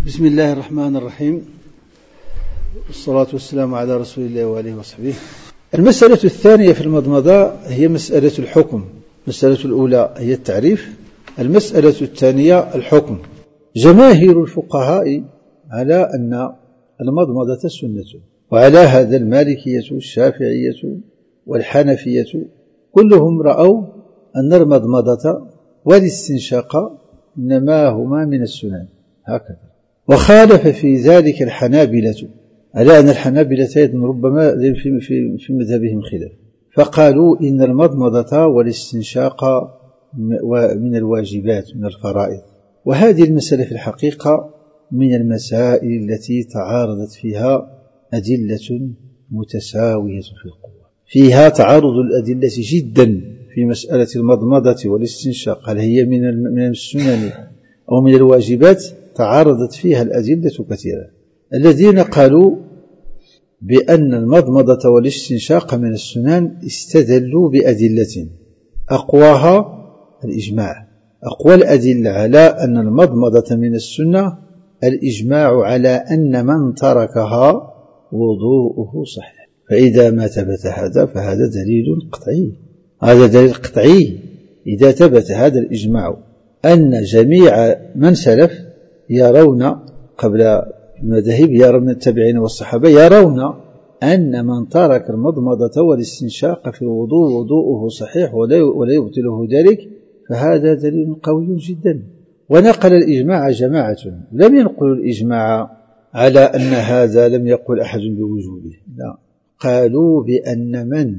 بسم الله الرحمن الرحيم، والصلاة والسلام على رسول الله وآله وصحبه. المسألة الثانية في المضمضة هي مسألة الحكم. المسألة الأولى هي التعريف، المسألة الثانية الحكم. جماهير الفقهاء على أن المضمضة سنة، وعلى هذا المالكية والشافعية والحنفية كلهم رأوا أن المضمضة والاستنشاق إنما هما من السنن هكذا. وخالف في ذلك الحنابلة، على أن الحنابلة ربما في مذهبهم خلاف، فقالوا إن المضمضة والاستنشاق من الواجبات من الفرائض. وهذه المسألة في الحقيقة من المسائل التي تعارضت فيها أدلة متساوية في القوة، فيها تعارض الأدلة جدا في مسألة المضمضة والاستنشاق، هل هي من السنن أو من الواجبات؟ تعارضت فيها الأدلة كثيرة. الذين قالوا بأن المضمضة والاستنشاق من السنن استدلوا بأدلة أقواها الإجماع. أقوى الأدلة على أن المضمضة من السنة الإجماع على أن من تركها وضوءه صحيح. فإذا ما ثبت هذا فهذا دليل قطعي، هذا دليل قطعي. إذا ثبت هذا الإجماع أن جميع من سلف يرون قبل المذاهب، يرون التابعين والصحابة، يرون أن من ترك المضمضة والاستنشاق في الوضوء وضوءه صحيح ولا يبطله ذلك، فهذا دليل قوي جدا. ونقل الإجماع جماعة، لم ينقلوا الإجماع على أن هذا لم يقل أحد بوجوبه، لا، قالوا بأن من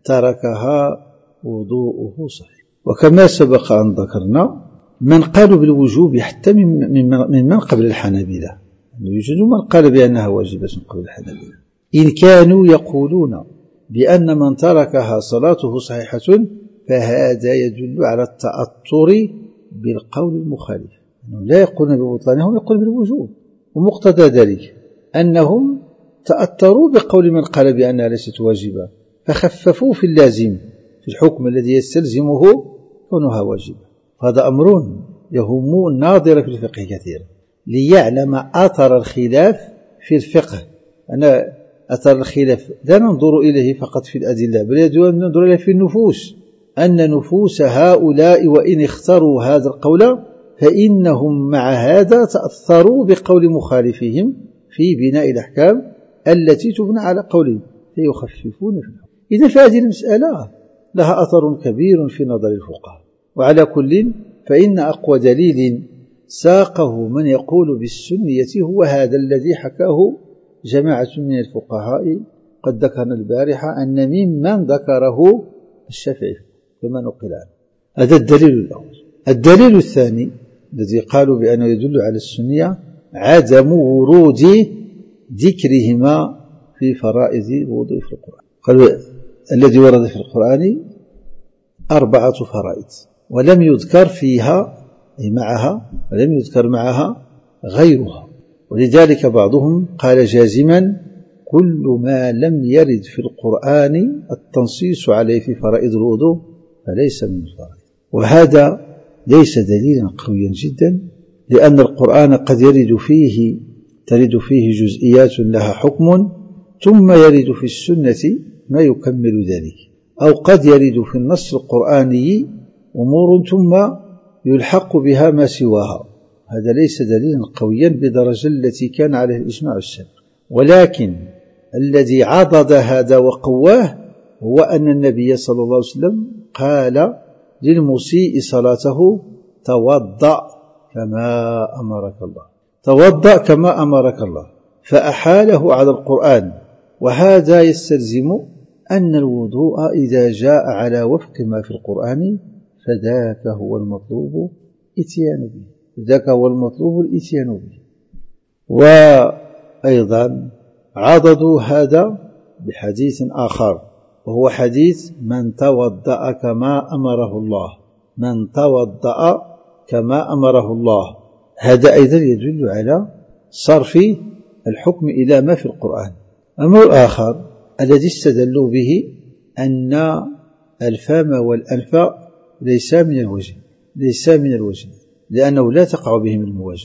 تركها وضوءه صحيح. وكما سبق أن ذكرنا من قالوا بالوجوب حتى من قبل الحنابلة، يوجد من قال بأنها واجبة قبل الحنابلة، إن كانوا يقولون بأن من تركها صلاته صحيحة، فهذا يدل على التأثر بالقول المخالف، أنهم لا يقولون ببطلانه، هم يقولون بالوجوب. ومقتضى ذلك أنهم تأثروا بقول من قال بأنها ليست واجبة، فخففوا في اللازم في الحكم الذي يستلزمه كونها واجبة. هذا أمر يهم الناظر في الفقه كثيرا، ليعلم أثر الخلاف في الفقه. أنا أثر الخلاف لا ننظر إليه فقط في الأدلة، بل يجب أن ننظر إليه في النفوس، أن نفوس هؤلاء وإن اختاروا هذا القول فإنهم مع هذا تأثروا بقول مخالفهم في بناء الأحكام التي تبنى على قولهم، فيخففون في الحكم. إذا فهذه المسألة لها أثر كبير في نظر الفقهاء. وعلى كل فإن أقوى دليل ساقه من يقول بالسنية هو هذا الذي حكاه جماعة من الفقهاء. قد ذكرنا البارحة أن ممن ذكره الشافعي كما نقل عنه. هذا الدليل الأول. الدليل الثاني الذي قالوا بأنه يدل على السنية عدم ورود ذكرهما في فرائض الوضوء في القرآن. قالوا الذي ورد في القرآن 4 فرائض، ولم يذكر فيها أي معها، ولم يذكر معها غيرها. ولذلك بعضهم قال جازما كل ما لم يرد في القرآن التنصيص عليه في فرائض الوضوء فليس من الفرائض. وهذا ليس دليلا قويا جدا، لأن القرآن قد ترد فيه جزئيات لها حكم، ثم يرد في السنة ما يكمل ذلك، أو قد يرد في النص القرآني أمور ثم يلحق بها ما سواها. هذا ليس دليلا قويا بدرجة التي كان عليه الإجماع السابق. ولكن الذي عضد هذا وقواه هو أن النبي صلى الله عليه وسلم قال للمسيء صلاته توضأ كما أمرك الله، توضأ كما أمرك الله، فأحاله على القرآن. وهذا يستلزم أن الوضوء إذا جاء على وفق ما في القرآن فذاك هو المطلوب الإتيان به، ذاك هو المطلوب الإتيان به. وأيضا عضدوا هذا بحديث آخر، وهو حديث من توضأ كما أمره الله، من توضأ كما أمره الله. هذا أيضا يدل على صرف الحكم إلى ما في القرآن. الأمر الآخر الذي استدلوا به أن الفم والأنف ليس من الوجه، لأنه لا تقع بهم المواجهة.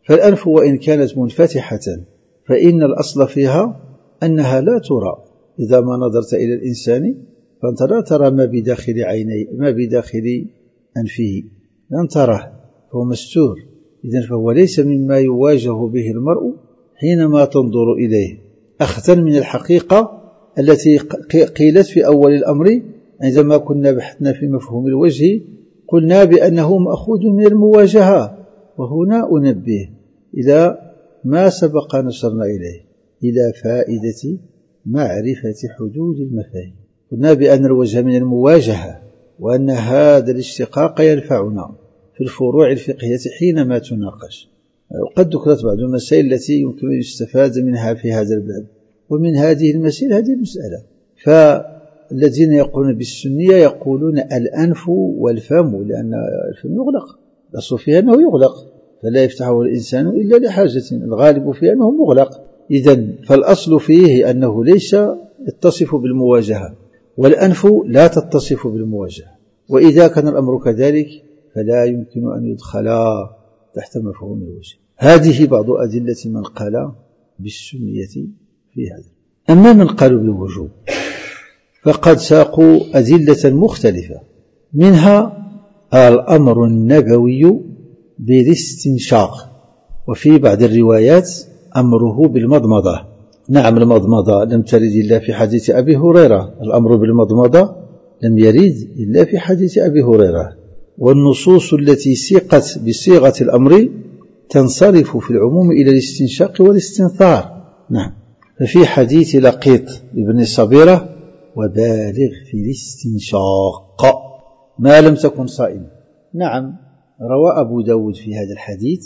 فالأنف وإن كانت منفتحة فإن الأصل فيها أنها لا ترى. إذا ما نظرت إلى الإنسان فأنت لا ترى ما بداخل عينيه، ما بداخل أنفه لن تراه، فهو مستور. إذن فهو ليس مما يواجه به المرء حينما تنظر إليه، أخذا من الحقيقة التي قيلت في أول الأمر عندما كنا بحثنا في مفهوم الوجه، قلنا بأنه مأخوذ من المواجهة. وهنا أنبه إلى ما سبق نشرنا إليه، إلى فائدة معرفة حدود المفاهيم. قلنا بأن الوجه من المواجهة، وأن هذا الاشتقاق ينفعنا في الفروع الفقهية حينما تناقش. وقد ذكرت بعض المسائل التي يمكن أن يستفاد منها في هذا الباب، ومن هذه المسائل هذه المسألة. فالذين يقولون بالسنية يقولون الأنف والفم، لأن الفم يغلق، الأصل فيها أنه يغلق فلا يفتحه الإنسان إلا لحاجة، الغالب فيها أنه مغلق. إذن فالأصل فيه أنه ليس يتصف بالمواجهة، والأنف لا تتصف بالمواجهة. وإذا كان الأمر كذلك فلا يمكن أن يدخلا تحت مفهوم الوجه. هذه بعض أدلة من قال بالسنية في هذا. أما من قالوا بالوجوب فقد ساقوا أدلة مختلفة، منها الأمر النبوي بالاستنشاق، وفي بعض الروايات أمره بالمضمضة. نعم، المضمضة لم ترد إلا في حديث أبي هريرة، الأمر بالمضمضة لم يرد إلا في حديث أبي هريرة. والنصوص التي سيقت بصيغة الأمر تنصرف في العموم إلى الاستنشاق والاستنثار. نعم، ففي حديث لقيط ابن صبيرة وبالغ في الاستنشاق ما لم تكن صائم. نعم، روى أبو داود في هذا الحديث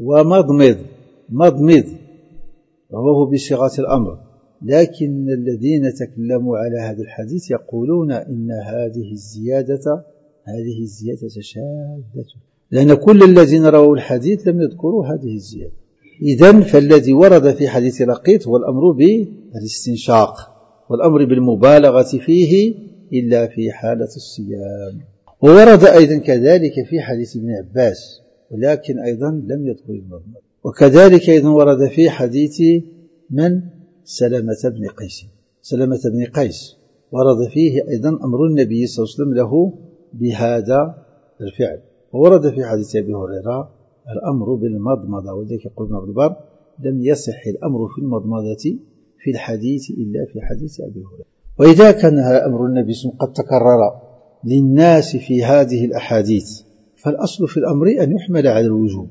مضمض رواه بصيغة الأمر، لكن الذين تكلموا على هذا الحديث يقولون إن هذه الزيادة شاذة، لأن كل الذين رووا الحديث لم يذكروا هذه الزيادة. إذن فالذي ورد في حديث لقيط هو الأمر بالاستنشاق، والأمر بالمبالغة فيه إلا في حالة الصيام. وورد أيضا كذلك في حديث ابن عباس، ولكن أيضا لم يذكر المضمضة. وكذلك أيضا ورد في حديث من سلمة بن قيس ورد فيه أيضا أمر النبي صلى الله عليه وسلم له بهذا الفعل. وورد في حديث أبي هريرة الأمر بالمضمضة، وذلك يقول ابن عبد البر لم يصح الأمر في المضمضة في الحديث إلا في حديث أبي هريرة. وإذا كان أمر النبي صلى الله عليه وسلم قد تكرر للناس في هذه الأحاديث فالأصل في الأمر أن يحمل على الوجوب،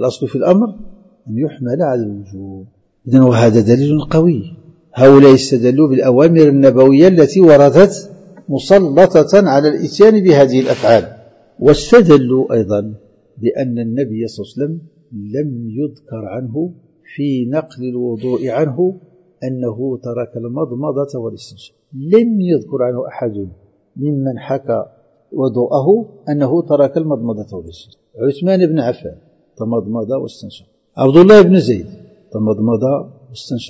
إذن وهذا دليل قوي. هؤلاء استدلوا بالأوامر النبوية التي وردت مسلطة على الإتيان بهذه الأفعال، واستدلوا أيضا بأن النبي صلى الله عليه وسلم لم يذكر عنه في نقل الوضوء عنه أنه ترك المضمضة والاستنشاق، لم يذكر عنه أحد ممن حكى وضوءه أنه ترك المضمضة والاستنشاق. عثمان بن عفان تمضمض واستنشق، عبد الله بن زيد تمضمض واستنشق،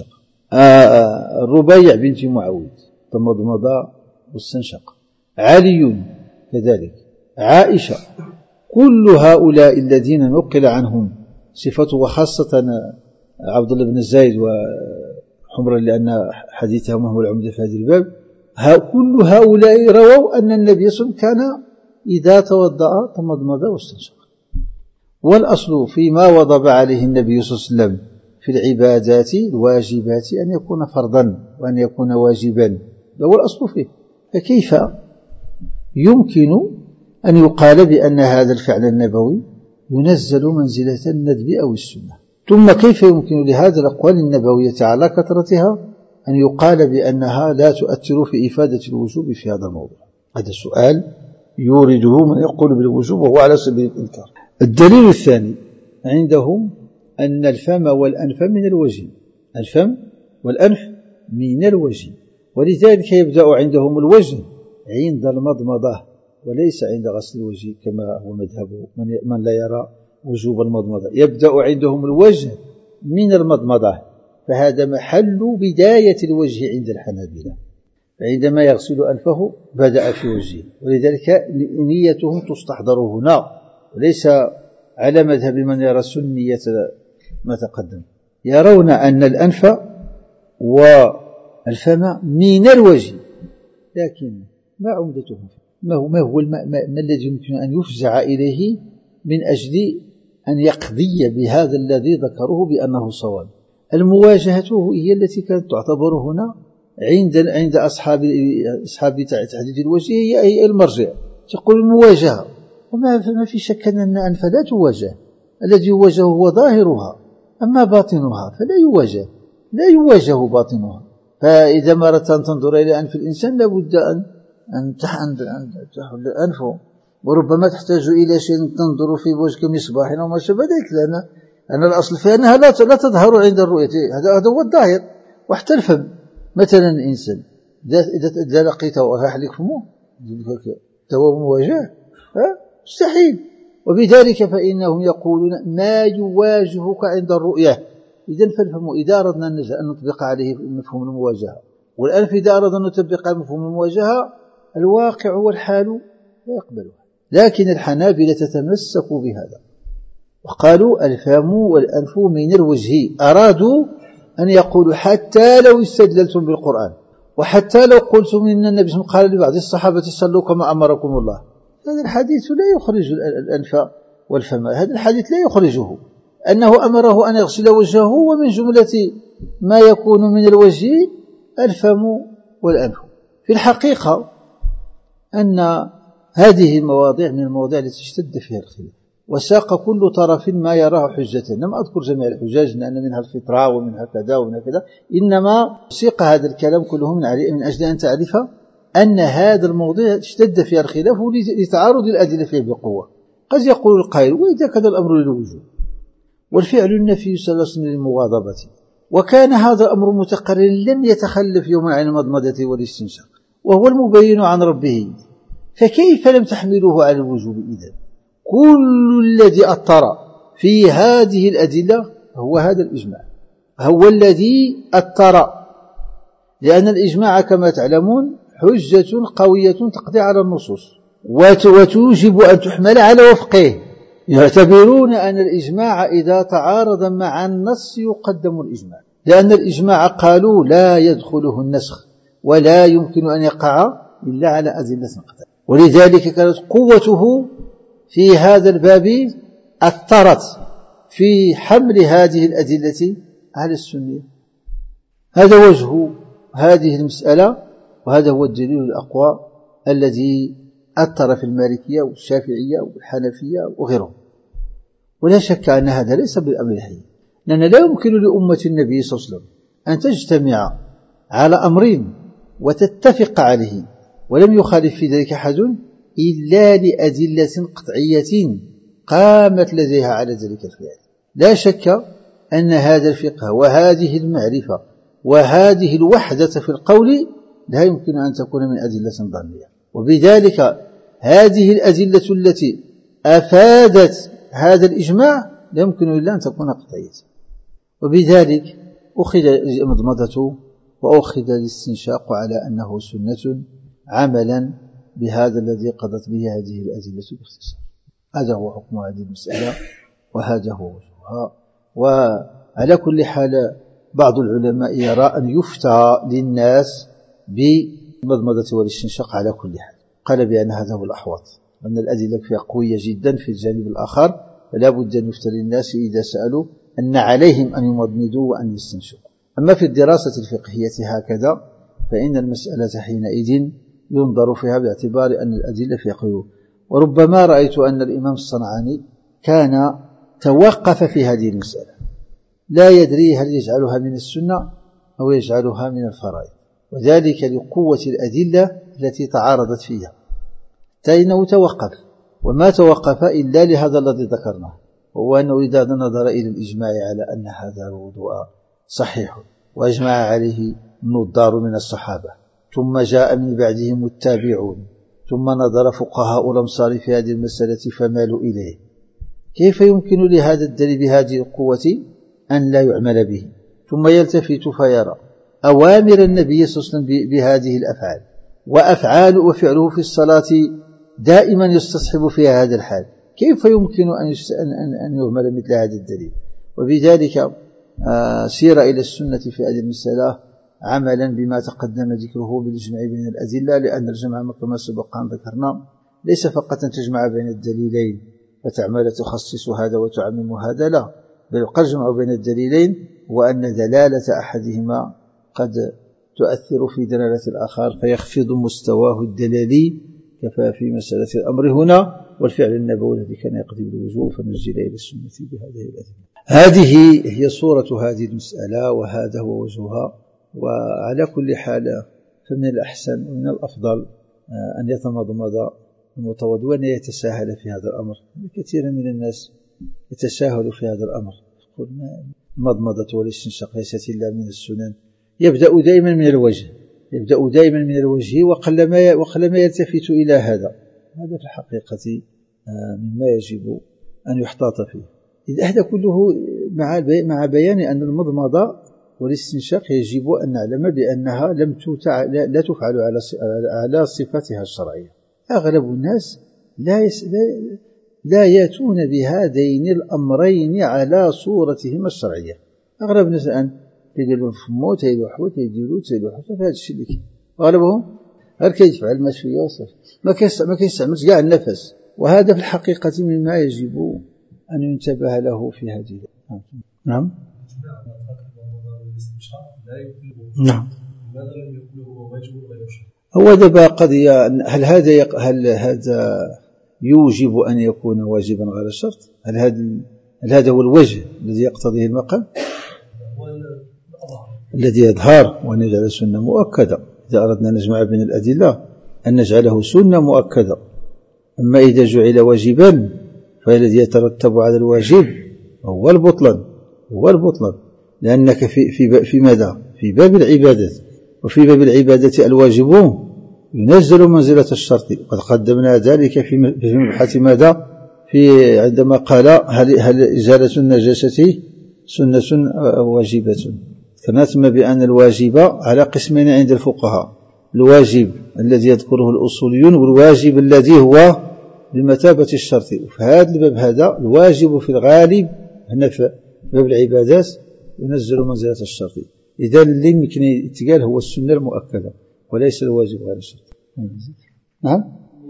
الربيع بنت معوذ تمضمض واستنشق، علي كذلك، عائشة، كل هؤلاء الذين نقل عنهم صفته، وخاصة عبد الله بن زيد وحمرا لأن حديثهم هو العمدة في هذا الباب، كل هؤلاء رووا أن النبي صلى الله عليه وسلم كان إذا توضأ تمضمض واستنشق. والأصل فيما وضب عليه النبي صلى الله عليه وسلم في العبادات الواجبات أن يكون فرضا وأن يكون واجبا، هو الأصل فيه. فكيف يمكن أن يقال بأن هذا الفعل النبوي ينزل منزلة الندب أو السنة؟ ثم كيف يمكن لهذا الأقوال النبوية على كثرتها أن يقال بأنها لا تؤثر في إفادة الوجوب في هذا الموضوع؟ هذا السؤال يورده من يقول بالوجوب وهو على سبيل الإنكار. الدليل الثاني عندهم أن الفم والأنف من الوجه، الفم والأنف من الوجه، ولذلك يبدأ عندهم الوجه عند المضمضة وليس عند غسل الوجه كما هو مذهب من لا يرى وجوب المضمضة. يبدأ عندهم الوجه من المضمضة، فهذا محل بداية الوجه عند الحنابلة، فعندما يغسل أنفه بدأ في وجهه، ولذلك نيتهم تستحضر هنا، وليس على مذهب من يرى سنية ما تقدم. يرون أن الأنف والفم من الوجه، لكن ما عمدته؟ ما هو ما الذي يمكن أن يفزع إليه من أجل أن يقضي بهذا الذي ذكره بأنه صواب؟ المواجهة هي التي كانت تعتبر هنا عند أصحاب تحديد الوجه هي المرجع. تقول المواجهة، وما في شك أن الأنف لا تواجه، الذي يواجه هو ظاهرها، أما باطنها فلا يواجه، لا يواجه باطنها. فإذا ما أردت أن تنظر إلى أنف الإنسان لابد أن تحل أنفه، وربما تحتاج إلى شيء تنظر في وجهك مصباح أو ما شابه ذلك، لأن الأصل في أنها لا تظهر عند الرؤية، هذا هو الظاهر. واحتى الفم مثلا، الإنسان إذا لقيته ويحلق فمه هو مواجهة؟ مستحيل. وبذلك فإنهم يقولون ما يواجهك عند الرؤية. إذن فالفم إذا أردنا أن نطبق عليه مفهوم المواجهة، والأنف إذا أردنا أن نطبق مفهوم المواجهة، الواقع والحال لا يقبلها. لكن الحنابلة تتمسكوا بهذا وقالوا الفم والأنف من الوجه. أرادوا أن يقولوا حتى لو استدللتم بالقرآن، وحتى لو قلتم إن النبي صلى الله عليه وسلم قال لبعض الصحابة صلوا كما أمركم الله، هذا الحديث لا يخرج الأنف والفم، هذا الحديث لا يخرجه. أنه أمره أن يغسل وجهه، ومن جملة ما يكون من الوجه الفم والأنف. في الحقيقة أن هذه المواضيع من المواضيع التي اشتد فيها الخلاف، وساق كل طرف ما يراه حجة. لم أذكر جميع الحجاج لأن منها الفطرة ومنها كذا ومنها كذا، إنما سيق هذا الكلام كله من أجل أن تعرف أن هذا الموضوع اشتد فيها الخلاف لتعارض الأدلة فيه بقوة. قد يقول القائل وإذا كان الأمر للوجوب والفعل النفي صلى الله عليه وسلم للمغاضبة، وكان هذا الأمر متقرر لم يتخلف يوما عن المضمضة والاستنشاق وهو المبين عن ربه، فكيف لم تحملوه على الوجوب؟ إذن كل الذي أثر في هذه الأدلة هو هذا الإجماع، هو الذي أثر، لأن الإجماع كما تعلمون حجة قوية تقضي على النصوص وتوجب أن تحمل على وفقه. يعتبرون أن الإجماع إذا تعارض مع النص يقدم الإجماع، لأن الإجماع قالوا لا يدخله النسخ ولا يمكن أن يقع إلا على أدلة قطعية، ولذلك كانت قوته في هذا الباب أثرت في حمل هذه الأدلة على السنة. هذا وجه هذه المسألة، وهذا هو الدليل الأقوى الذي أثر في المالكية والشافعية والحنفية وغيرهم. ولا شك أن هذا ليس بالأمر الحي، لأن لا يمكن لأمة النبي صلى الله عليه وسلم أن تجتمع على أمرين وتتفق عليه ولم يخالف في ذلك أحد إلا لأدلة قطعية قامت لديها على ذلك الفعل. لا شك أن هذا الفقه وهذه المعرفة وهذه الوحدة في القول لا يمكن أن تكون من أدلة ظنية، وبذلك هذه الأدلة التي أفادت هذا الإجماع لا يمكن إلا أن تكون قطعية. وبذلك أخذ المضمضة وأخذ الاستنشاق على أنه سنة عملا بهذا الذي قضت به هذه الأدلة باختصار. هذا هو حكم هذه المسألة وهذا هو وجهها. وعلى كل حال بعض العلماء يرى أن يفتى للناس بالمضمضة والاستنشاق على كل حال، قال بأن هذا هو الأحوط، أن الأدلة فيها قوية جدا في الجانب الآخر، فلا بد أن يفتى للناس إذا سألوا أن عليهم أن يمضمضوا وأن يستنشقوا. أما في الدراسة الفقهية هكذا فإن المسألة حينئذ ينظر فيها باعتبار أن الأدلة فيها قوة. وربما رأيت أن الإمام الصنعاني كان توقف في هذه المسألة، لا يدري هل يجعلها من السنة أو يجعلها من الفرائض، وذلك لقوة الأدلة التي تعارضت فيها، فإنه توقف، وما توقف إلا لهذا الذي ذكرناه، وهو أنه إذا نظر إلى الإجماع على أن هذا الوضوء صحيح وأجمع عليه النظار من الصحابة، ثم جاء من بعدهم التابعون، ثم نظر فقهاء الأمصار في هذه المسألة فمالوا إليه، كيف يمكن لهذا الدليل بهذه القوة أن لا يعمل به؟ ثم يلتفت فيرى أوامر النبي صلى الله عليه وسلم بهذه الأفعال وأفعال وفعله في الصلاة دائما يستصحب فيها هذا الحال، كيف يمكن أن يهمل مثل هذا الدليل؟ وبذلك سير إلى السنة في هذه المسألة عملا بما تقدم ذكره بالجمع بين الأدلة، لأن الجمع كما سبق أن ذكرنا ليس فقط أن تجمع بين الدليلين فتعمل تخصص هذا وتعمم هذا، لا، بل يبقى الجمع بين الدليلين وأن دلالة أحدهما قد تؤثر في دلالة الآخر فيخفض مستواه الدلالي، كفى في مسألة الأمر هنا والفعل النبوي الذي كان يقضي بالوجوب فنزل إلى السنة بهذه الأدلة. هذه هي صورة هذه المسألة وهذا هو وجهها. وعلى كل حال فمن الأحسن ومن الأفضل أن يتمضمض المتوضئ وأن يتساهل في هذا الأمر. كثير من الناس يتساهل في هذا الأمر، يقول المضمضة والاستنشاق ليست إلا من السنن، يبدأ دائما من الوجه وقلما يلتفت إلى هذا في الحقيقة مما يجب أن يحتاط فيه. إذا هذا كله مع بيان أن المضمضة والاستنشاق يجب أن نعلم بأنها لا تفعل على صفتها الشرعية. أغلب الناس لا يأتون بهذين الأمرين على صورتهما الشرعية. أغلب الناس الآن يديروا فمو تيديروا حوت تيديروا هذا الشيء اللي كاين. أغلبهم غير كيدفع الماء شوية وصافي، ما كيستعملش كاع النفس، وهذا في الحقيقة مما يجب أن ينتبه له في هذه. نعم. نعم. هو دابا قضية هل هذا يوجب أن يكون واجبا غير الشرط؟ هل هذا هو الوجه الذي يقتضيه المقام الذي يظهر وأن يجعل سنة مؤكدة؟ إذا أردنا نجمع بين الأدلة أن نجعله سنة مؤكدة. أما إذا جعل واجبا فالذي يترتب على الواجب هو البطلان، لأنك في ماذا؟ في باب العبادة، وفي باب العبادة الواجب ينزل منزلة الشرط، وقد قدمنا ذلك في مبحث ماذا؟ عندما قال هل إزالة النجاسة سنة واجبة؟ فنتم بأن الواجب على قسمين عند الفقهاء: الواجب الذي يذكره الأصوليون والواجب الذي هو بمثابة الشرط. وفي هذا الباب هذا الواجب في الغالب هنا في باب العبادات ينزل منزلة الشرط. إذا اللي يمكن يتقال هو السنة المؤكدة وليس الواجب غير الشرط. نعم.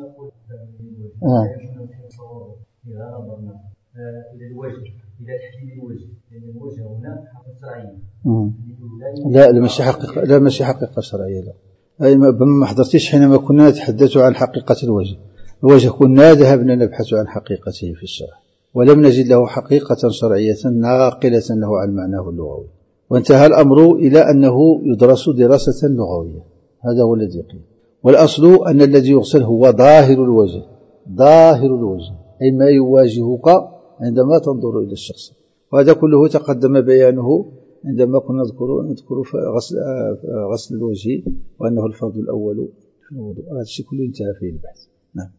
إلى تحديد الوجه، لأن الوجه هنا حقيقة شرعية. لا ماشي حقيقة شرعية، لا. أي ما حضرتيش حينما كنا نتحدث عن حقيقة الوجه كنا ذهبنا نبحث عن حقيقته في الشرع ولم نجد له حقيقة شرعية ناقلة له عن معناه اللغوي، وانتهى الأمر إلى أنه يدرس دراسة لغوية. هذا هو الذي قيل. والأصل أن الذي يغسل هو ظاهر الوجه، أي ما يواجهك عندما تنظر إلى الشخص. وهذا كله تقدم بيانه عندما كنا نذكر غسل الوجه وأنه الفرض الأول في الوضوء. هذا الشيء كله انتهى فيه البحث. نعم.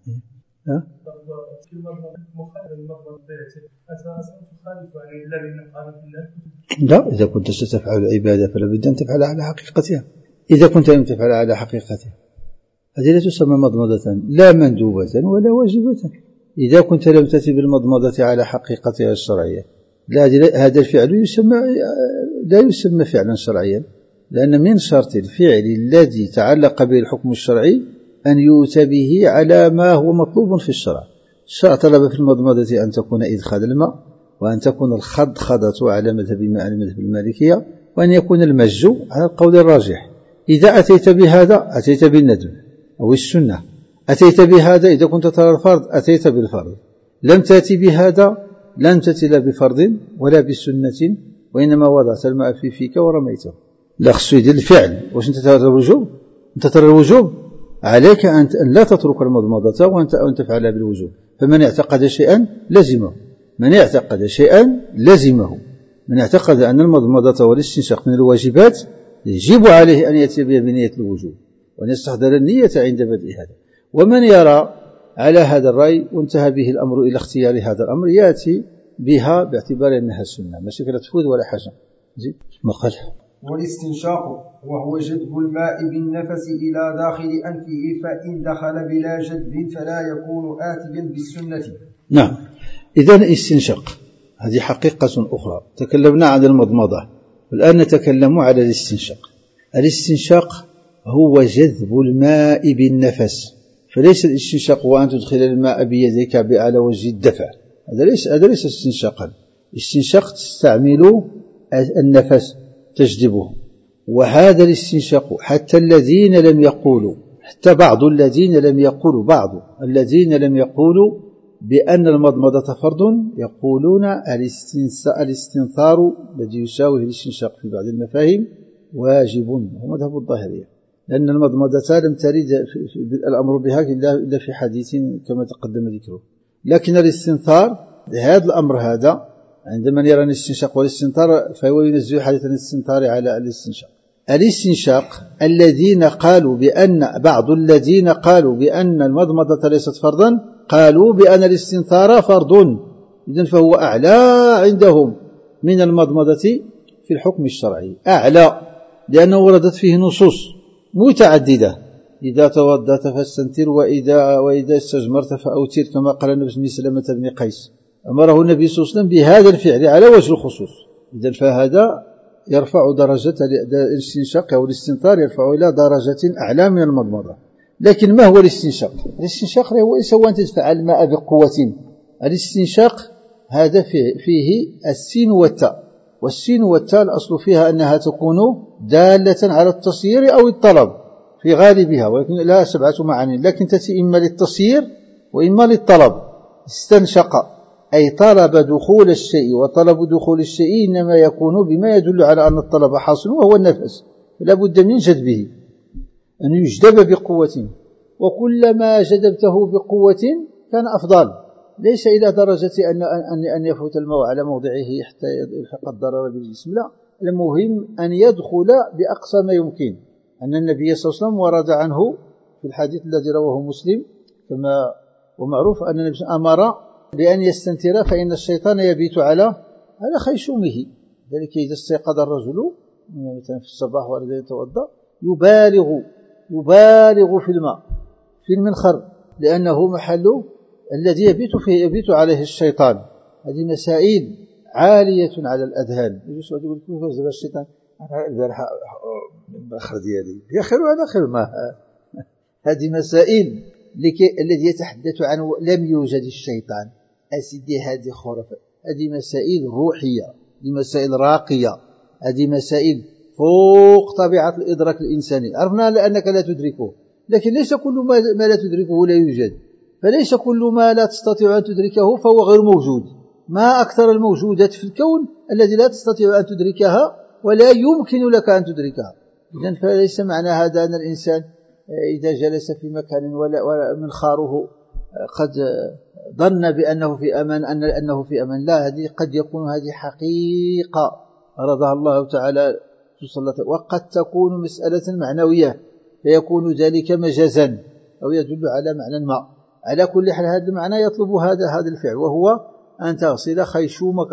لا، إذا كنت ستفعل العبادة فلا بد أن تفعل على حقيقتها. إذا كنت لم تفعل على حقيقتها هذه لا تسمى مضمضة لا مندوبة ولا واجبة. إذا كنت لم تأتي بالمضمضة على حقيقتها الشرعية هذا الفعل لا يسمى فعلا شرعيا، لأن من شرط الفعل الذي تعلق به الحكم الشرعي أن يؤتى به على ما هو مطلوب في الشرع. الشرع طلب في المضمضة أن تكون إدخال الماء، وأن تكون الخضخضة على مذهب المالكية، وأن يكون المزج على القول الراجح. إذا أتيت بهذا أتيت بالندب أو السنة، أتيت بهذا إذا كنت ترى الفرض أتيت بالفرض، لم تأتي بهذا لن تأتي لا بفرض ولا بسنة، وإنما وضعت الماء في فيك ورميته. لا خصو يدير الفعل. واش أنت ترى الوجوب؟ أنت ترى الوجوب عليك أن لا تترك المضمضة وأن تفعلها بالوجوب. فمن اعتقد شيئا لزمه، من اعتقد أن المضمضة والاستنشاق من الواجبات يجب عليه أن يأتي بها بنية الوجوب وأن يستحضر النية عند بدء هذا. ومن يرى على هذا الرأي وانتهى به الأمر إلى اختيار هذا الأمر يأتي بها باعتبار أنها السنة، ماشي كلا تفوت ولا حاجة. ما قال والاستنشاق وهو جذب الماء بالنفس إلى داخل أنفه، فإن دخل بلا جذب فلا يكون آتيا بالسنة. نعم. إذن الاستنشاق هذه حقيقة أخرى. تكلمنا عن المضمضة، والآن نتكلم على الاستنشاق. الاستنشاق هو جذب الماء بالنفس، فليس الاستنشاق هو أن تدخل الماء بيديك على وجه الدفع، هذا ليس استنشاقا. الاستنشاق تستعمل النفس تجذبه، وهذا الاستنشاق حتى بعض الذين لم يقولوا بأن المضمضة فرض يقولون الاستنثار الذي يساوي الاستنشاق في بعض المفاهيم واجب، وهو مذهب الظاهرية، لأن المضمضة لم ترد الأمر بها إلا في حديث كما تقدم ذكره. لكن الاستنثار هذا الأمر هذا عندما يرى الاستنشاق والاستنثار فهو ينزل حديث الاستنثار على الاستنشاق. الاستنشاق بعض الذين قالوا بأن المضمضة ليست فرضا قالوا بأن الاستنثار فرض، إذن فهو أعلى عندهم من المضمضة في الحكم الشرعي، أعلى، لأنه وردت فيه نصوص متعددة: إذا توضأت فاستنثر، وإذا استجمرت فأوتر، كما قال النبي بن سلمة بن قيس، أمره النبي صلى الله عليه وسلم بهذا الفعل على وجه الخصوص. إذن فهذا يرفع درجة الاستنشاق أو الاستنثار، يرفع إلى درجة أعلى من المضمضة. لكن ما هو الاستنشاق؟ الاستنشاق هو ليس أن تدفع الماء بقوة. الاستنشاق هذا فيه السين والتاء، والسين والتاء الأصل فيها أنها تكون دالة على التصيير أو الطلب في غالبها، ولكن لها 7 معاني، لكن تأتي إما للتصيير وإما للطلب. استنشق أي طلب دخول الشيء، وطلب دخول الشيء إنما يكون بما يدل على أن الطلب حاصل، وهو النفس، فلا بد من جذبه، أن يجذب بقوة، وكلما جذبته بقوة كان أفضل، ليس إلى درجة أن يفوت الماء على موضعه حتى يلحق الضرر بالجسم، لا، المهم أن يدخل بأقصى ما يمكن. أن النبي صلى الله عليه وسلم ورد عنه في الحديث الذي رواه مسلم كما ومعروف أن النبي أمر بأن يستنتر، فإن الشيطان يبيت على خيشومه، ذلك إذا استيقظ الرجل مثلا في الصباح وأراد يتوضأ يبالغ في الماء في المنخر، لأنه محل الذي يبيت عليه الشيطان. هذه مسائل عالية على الأذهان. يقول كيف يزرع الشيطان البارحة البخر ديالي يا خير هذا خير ما هذه مسائل الذي يتحدث عنه لم يوجد الشيطان أسيدي، هذه خرافة، هذه مسائل روحية، هذه مسائل راقية، هذه مسائل فوق طبيعة الإدراك الإنساني. عرفنا لأنك لا تدركه، لكن ليس كل ما لا تدركه لا يوجد، فليس كل ما لا تستطيع أن تدركه فهو غير موجود. ما أكثر الموجودات في الكون الذي لا تستطيع أن تدركها ولا يمكن لك أن تدركها. إذن فليس معنى هذا أن الإنسان إذا جلس في مكان ولا منخاره قد ظن بأنه في أمان أنه في أمان، لا، هذه قد يكون هذه حقيقة أرادها الله تعالى تسلط، وقد تكون مسألة معنوية فيكون ذلك مجازا أو يدل على معنى ما. على كل حال هذا المعنى يطلب هذا الفعل، وهو أن تغسل خيشومك،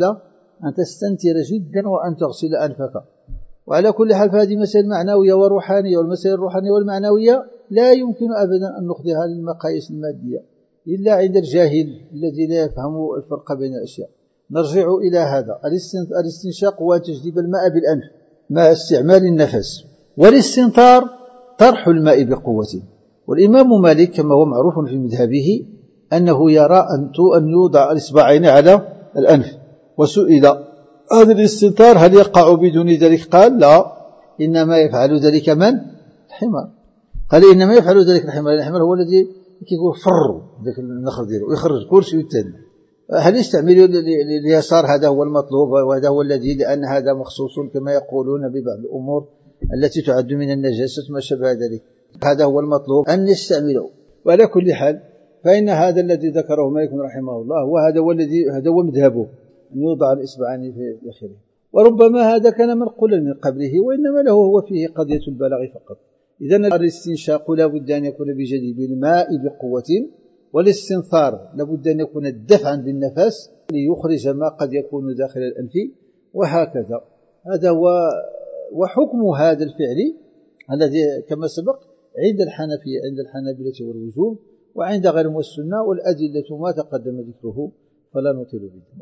أن تستنتر جدا وأن تغسل أنفك. وعلى كل حال فهذه مسائل معنوية وروحانية، والمسائل الروحانية والمعنوية لا يمكن أبدا أن نخذها للمقاييس المادية إلا عند الجاهل الذي لا يفهم الفرق بين الأشياء. نرجع إلى هذا الاستنشاق هو تجذب الماء بالأنف مع استعمال النفس، والاستنثار طرح الماء بقوة. والإمام مالك كما هو معروف في مذهبه أنه يرى أن يوضع الإصبعين على الأنف، وسئل هذا الاستنثار هل يقع بدون ذلك؟ قال لا، إنما يفعل ذلك من؟ الحمار. قال إنما يفعل ذلك الحمار، الحمار هو الذي يقول فر ذاك النخر ديالو ويخرج كرسي والتاني. هل يستعمل اليسار؟ هذا هو المطلوب، وهذا هو الذي، لأن هذا مخصوص كما يقولون ببعض الأمور التي تعد من النجاسة ما شابه ذلك، هذا هو المطلوب أن يستعمله. وعلى كل حال فإن هذا الذي ذكره مالك رحمه الله هذا هو مذهبه، أن يوضع الإصبعان في آخره. وربما هذا كان منقولا من قبله، وإنما له هو فيه قضية البلاغ فقط. إذن الاستنشاق لا بد أن يكون بجذب الماء بقوة، والاستنثار لا بد أن يكون دفعا بالنفس ليخرج ما قد يكون داخل الأنف، وهكذا. هذا هو وحكم هذا الفعل الذي كما سبق عند الحنفية عند الحنابلة والوجوب، وعند غيرهم السنة والأدلة ما تقدم ذكره، فلا نطيل به.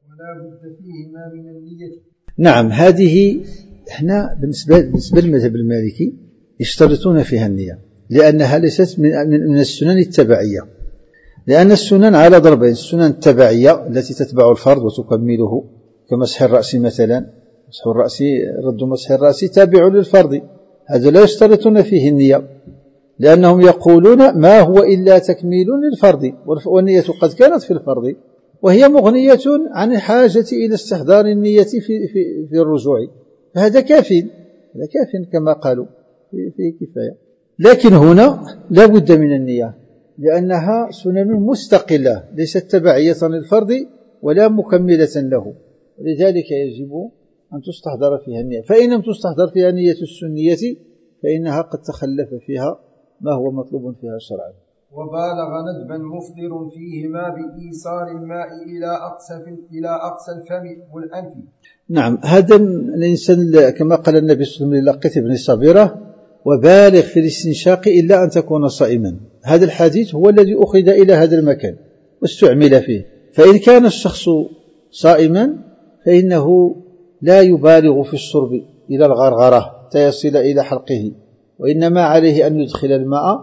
ولا بد فيهما من النية. نعم، هذه هنا بالنسبة للمذهب المالكي يشترطون فيها النية، لأنها ليست من السنن التبعية، لأن السنن على ضربين: السنن التبعية التي تتبع الفرض وتكمله كمسح الرأس مثلا، مسح الرأس رد مسح الرأس تابع للفرض، هذا لا يشترطون فيه النية، لأنهم يقولون ما هو إلا تكميل للفرض، والنية قد كانت في الفرض وهي مغنية عن الحاجة إلى استحضار النية في الرجوع، فهذا كاف كما قالوا في كفاية. لكن هنا لا بد من النية، لأنها سنن مستقلة ليست تبعية للفرض ولا مكملة له، ولذلك يجب أن تستحضر فيها النية، فإن لم تستحضر فيها نية السنية فإنها قد تخلف فيها ما هو مطلوب فيها شرعا. وبالغ ندبا مفطر فيهما بإيصال الماء إلى أقصى الفم والأنف. نعم، هذا الإنسان كما قال النبي صلى الله عليه وسلم لقيت ابن صبيرة: وبالغ في الاستنشاق إلا أن تكون صائما. هذا الحديث هو الذي أخذ إلى هذا المكان واستعمل فيه، فإن كان الشخص صائما فإنه لا يبالغ في الشرب إلى الغرغرة يصل إلى حلقه، وإنما عليه أن يدخل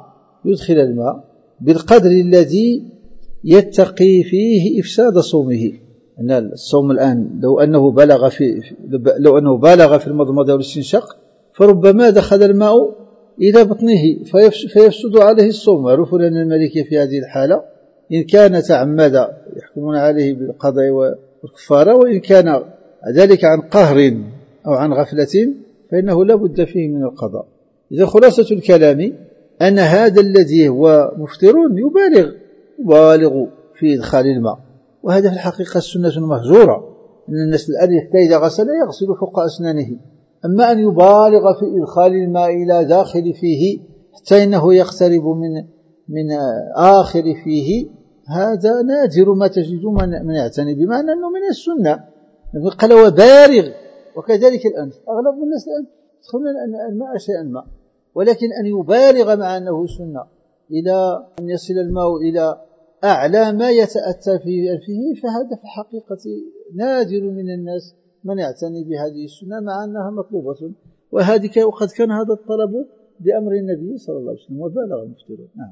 الماء بالقدر الذي يتقي فيه إفساد صومه. أن الصوم الآن لو أنه بالغ في المضمضة والاستنشاق فربما دخل الماء إلى بطنه فيفسد عليه الصوم. معروف لأن المالكية في هذه الحالة إن كان تعمد يحكمون عليه بالقضاء والكفارة، وإن كان ذلك عن قهر أو عن غفلة فإنه لا بد فيه من القضاء. إذا خلاصة الكلام أن هذا الذي هو مفطر يبالغ في إدخال الماء، وهذا في الحقيقة السنة مهجورة، أن الناس الآن إذا غسل يغسل فوق أسنانه، أما أن يبالغ في إدخال الماء إلى داخل فيه حتى إنه يقترب من آخر فيه، هذا نادر ما تجد من يعتني، بمعنى أنه من السنة. قال وبالغ، وكذلك الأنف، أغلب الناس الآن يدخلون الماء شيئا ما، ولكن أن يبالغ مع أنه سنة إلى أن يصل الماء إلى أعلى ما يتأتى في أنفه، فهذا في الحقيقة نادر من الناس من يعتني بهذه السنة مع أنها مطلوبة، وقد كان هذا الطلب بأمر النبي صلى الله عليه وسلم وبالغ المفطر. نعم.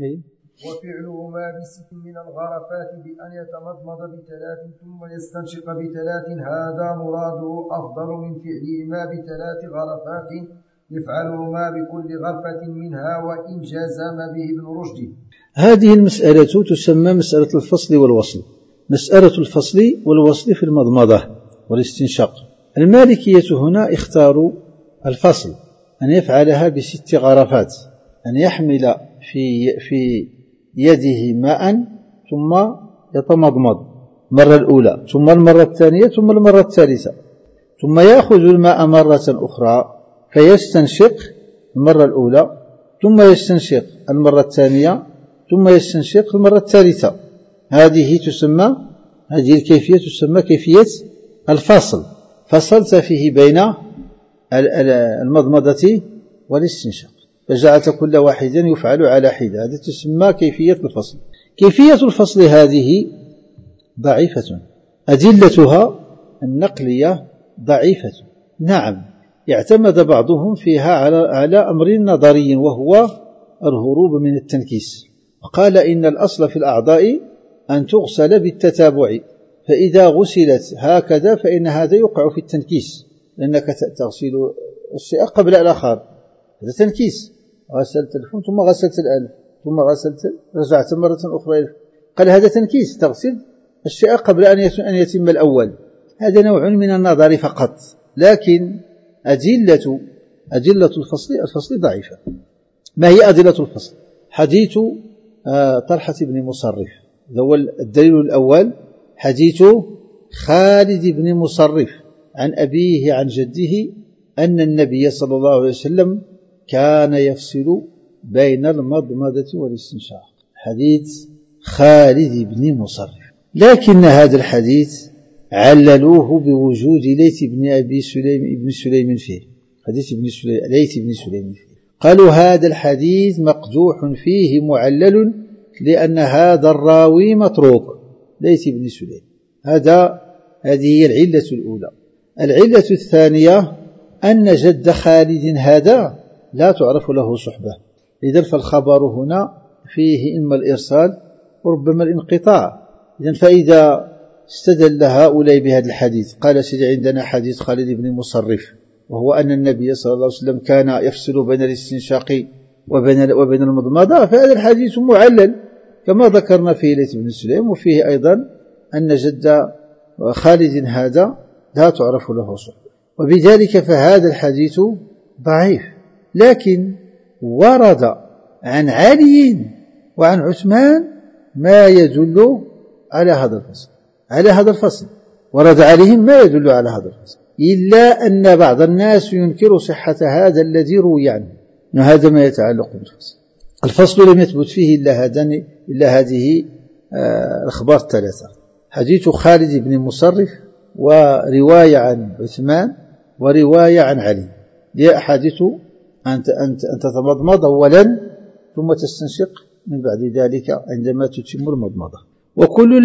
وفعله ما بست من الغرفات بأن يتمضمض بثلاث ثم يستنشق بثلاث، هذا مراده أفضل من فعله ما بثلاث غرفات يفعله ما بكل غرفة منها، وإن جزم به ابن رشد. هذه المسألة تسمى مسألة الفصل والوصل. مسألة الفصل والوصل في المضمضة والاستنشاق. المالكية هنا اختاروا الفصل، أن يفعلها ب6 غرفات، أن يحمل في يده ماء ثم يتمضمض المرة الأولى، ثم المرة الثانية، ثم المرة الثالثة، ثم يأخذ الماء مرة أخرى فيستنشق المرة الأولى، ثم يستنشق المرة الثانية، ثم يستنشق المرة الثالثة. هذه الكيفية تسمى كيفية الفصل. فصلت فيه بين المضمضة والاستنشاق، فجعلت كل واحد يفعل على حدة، هذا تسمى كيفية الفصل. كيفية الفصل هذه ضعيفة، أدلتها النقلية ضعيفة. نعم، اعتمد بعضهم فيها على أمر نظري وهو الهروب من التنكيس، وقال إن الأصل في الأعضاء أن تغسل بالتتابع، فإذا غسلت هكذا فإن هذا يقع في التنكيس، لأنك تغسل الشيء قبل الآخر، هذا تنكيس. غسلت الفم ثم غسلت الأنف ثم رجعت مرة أخرى، قال هذا تنكيس، تغسل الشيء قبل أن يتم الأول. هذا نوع من النظر فقط، لكن أدلة الفصل ضعيفة. ما هي أدلة الفصل؟ حديث طلحة بن مصرف، هو الدليل الأول، حديث خالد بن مصرف عن أبيه عن جده أن النبي صلى الله عليه وسلم كان يفصل بين المضمضة والاستنشاق، حديث خالد بن مصرف. لكن هذا الحديث عللوه بوجود ليث بن سليم فيه، حديث ليث بن سليم فيه، قالوا هذا الحديث مقدوح فيه معلل لأن هذا الراوي متروك، ليث بن سليم هذا هذه هي العلة الأولى. العلة الثانية أن جد خالد هذا لا تعرف له صحبة، إذن فالخبر هنا فيه إما الإرسال وربما الانقطاع. إذن فإذا استدل هؤلاء بهذا الحديث، قال سيدي عندنا حديث خالد بن مصرف، وهو أن النبي صلى الله عليه وسلم كان يفصل بين الاستنشاق وبين المضمضة، فهذا الحديث معلل كما ذكرنا في ليث بن سليم، وفيه أيضا أن جد خالد هذا لا تعرف له صحبة، وبذلك فهذا الحديث ضعيف. لكن ورد عن علي وعن عثمان ما يدل على هذا الفصل، ورد عليهم ما يدل على هذا الفصل، إلا أن بعض الناس ينكر صحة هذا الذي روي عنه. هذا ما يتعلق بالفصل. الفصل لم يثبت فيه إلا هذه الأخبار الثلاثة: حديث خالد بن مصرف، ورواية عن عثمان، ورواية عن علي. هي أحاديث أن تتمضمض أولا ثم تستنشق من بعد ذلك عندما تتم المضمضة. وكل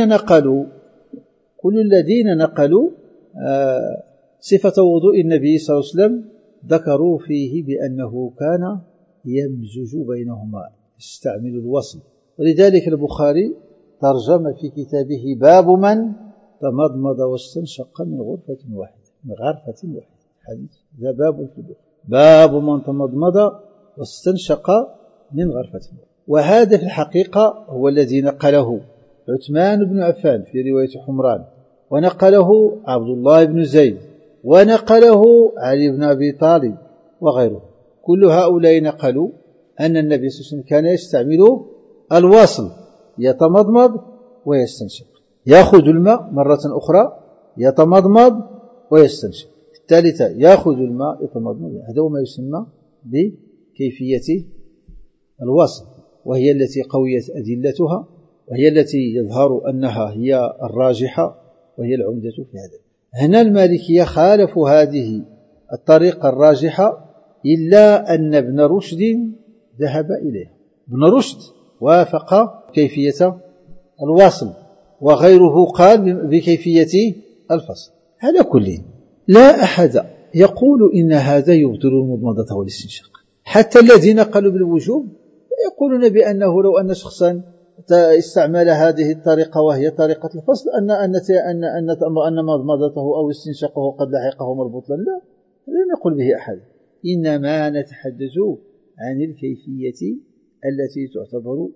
الذين نقلوا صفة وضوء النبي صلى الله عليه وسلم ذكروا فيه بأنه كان يمزج بينهما، يستعمل الوصل. ولذلك البخاري ترجم في كتابه باب من تمضمض واستنشق من غرفة واحدة. حديث ذا باب في البخاري، باب من تمضمض واستنشق من غرفة واحدة. وهذا في الحقيقة هو الذي نقله عثمان بن عفان في رواية حمران، ونقله عبد الله بن زيد، ونقله علي بن أبي طالب وغيره. كل هؤلاء نقلوا أن النبي صلى الله عليه وسلم كان يستعمل الوصل، يتمضمض ويستنشق، يأخذ الماء مرة أخرى يتمضمض ويستنشق، الثالثة يأخذ الماء يتمضمض. هذا هو ما يسمى بكيفية الوصل، وهي التي قويت أدلتها، وهي التي يظهر أنها هي الراجحة، وهي العمدة في هذا. هنا المالكية خالفوا هذه الطريقة الراجحة، إلا أن ابن رشد ذهب إليها. ابن رشد وافق كيفية الوصل، وغيره قال بكيفية الفصل. هذا كله لا أحد يقول إن هذا يبطل المضمضة والاستنشاق. حتى الذين قالوا بالوجوب يقولون بأنه لو أن شخصا استعمل هذه الطريقة وهي طريقة الفصل أن مضمضته أو استنشاقه قد لحقه مربوطا، لا، لم يقل به أحد. إنما نتحدث عن الكيفية التي تعتبر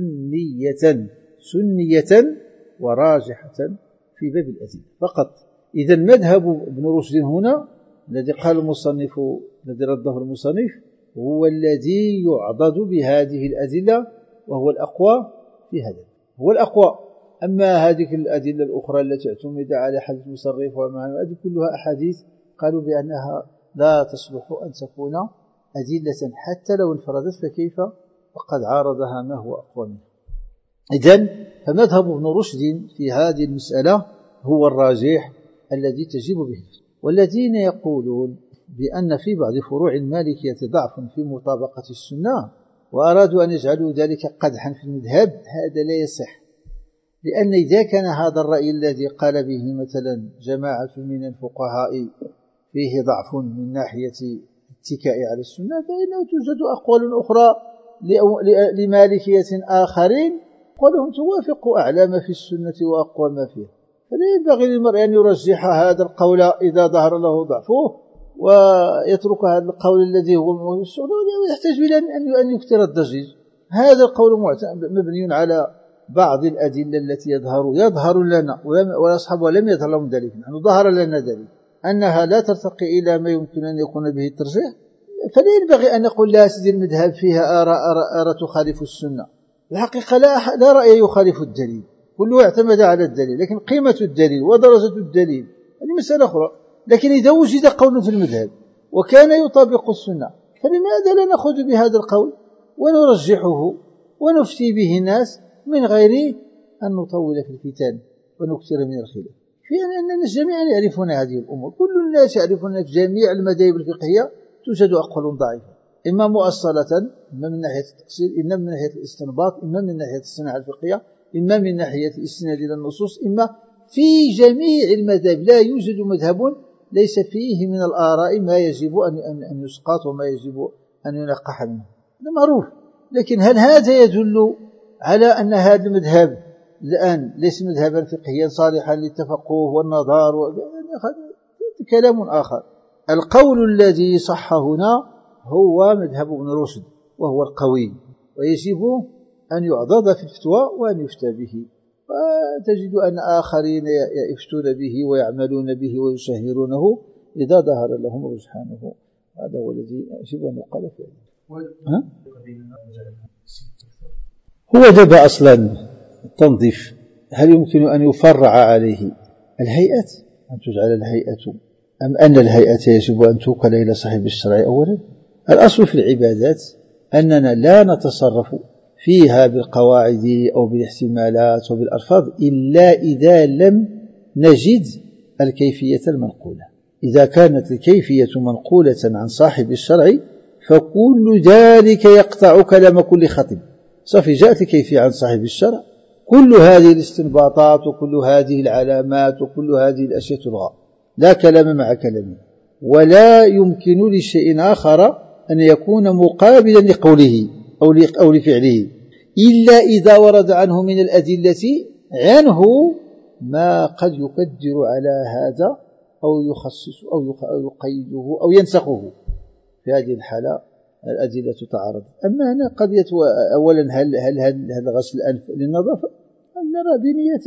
سنية وراجحة في باب الأدلة فقط. إذا مذهب ابن رشد هنا الذي قال المصنف، الذي رده المصنف، هو الذي يعضد بهذه الأدلة، وهو الأقوى في هذا، هو الأقوى. أما هذه الأدلة الأخرى التي اعتمد على حديث مصرف هذه كلها أحاديث قالوا بأنها لا تصلح أن تكون أدلة حتى لو انفردت، فكيف وقد عارضها ما هو أقوى منها. إذن فمذهب ابن رشد في هذه المسألة هو الراجح الذي تجب به. والذين يقولون بأن في بعض فروع المالكية ضعف في مطابقة السنة وأرادوا أن يجعلوا ذلك قدحا في المذهب، هذا لا يصح. لأن إذا كان هذا الرأي الذي قال به مثلا جماعة من الفقهاء فيه ضعف من ناحية اتكاء على السنة، فإنه توجد أقوال أخرى لمالكية آخرين قولهم توافق أعلى ما في السنة وأقوى ما فيها. فلا ينبغي للمرء أن يرجح هذا القول إذا ظهر له ضعفه ويترك هذا القول الذي هو السنة، ويحتاج إلى أن يكثر الضجيج. هذا القول مبني على بعض الأدلة التي يظهر لنا وأصحابها لم يظهر لهم ذلك، نحن ظهر لنا ذلك أنها لا ترتقي إلى ما يمكن أن يكون به الترجيح. فلا ينبغي أن نقول لا سيدي المذهب فيها آراء تخالف السنة. الحقيقة لا رأي يخالف الدليل، كله اعتمد على الدليل، لكن قيمة الدليل ودرجة الدليل هذه مسألة أخرى. لكن إذا وجد قول في المذهب وكان يطابق السنة، فلماذا لا نأخذ بهذا القول ونرجحه ونفتي به الناس من غير أن نطول في الفتن ونكثر من الخلاف؟ في أننا جميعا يعرفون هذه الأمور، كل الناس يعرفون في جميع المذاهب الفقهية توجد أقوال ضعيفة، إما مؤصلة، إما من ناحية التفسير، إما من ناحية الاستنباط، إما من ناحية الصناعة الفقهية، إما من ناحية الاستناد إلى النصوص، إما في جميع المذاهب لا يوجد مذهب ليس فيه من الآراء ما يجب أن يسقط وما يجب أن ينقح منه، هذا معروف. لكن هل هذا يدل على أن هذا المذهب الآن ليس مذهبا فقهيا صالحا للتفقه والنظار؟ هذا كلام آخر. القول الذي صح هنا هو مذهب ابن رشد وهو القوي، ويجب أن يعضد في الفتوى وأن يفتى به. وتجد أن آخرين يفتون به ويعملون به ويشهرونه إذا ظهر لهم رجحانه. هذا هو الذي يجب أن يقال فيه. هو دب أصلا التنظيف، هل يمكن أن يفرع عليه الهيئة، أن تجعل الهيئة، أم أن الهيئة يجب أن توكل إلى صاحب الشرع أولا؟ الأصل في العبادات أننا لا نتصرف فيها بالقواعد أو بالاحتمالات وبالألفاظ إلا إذا لم نجد الكيفية المنقولة. إذا كانت الكيفية منقولة عن صاحب الشرع فكل ذلك يقطع كلام كل خطيب. صافي، جاءت الكيفية عن صاحب الشرع، كل هذه الاستنباطات وكل هذه العلامات وكل هذه الأشياء تلغى، لا كلام مع كلامه. ولا يمكن لشيء آخر أن يكون مقابلا لقوله أو لفعله إلا إذا ورد عنه من الأدلة عنه ما قد يقدر على هذا أو يخصص أو يقيده أو ينسخه. في هذه الحالة الأدلة تعارض. أما هنا قضية أولا هل غسل الأنف للنظافة؟ نرى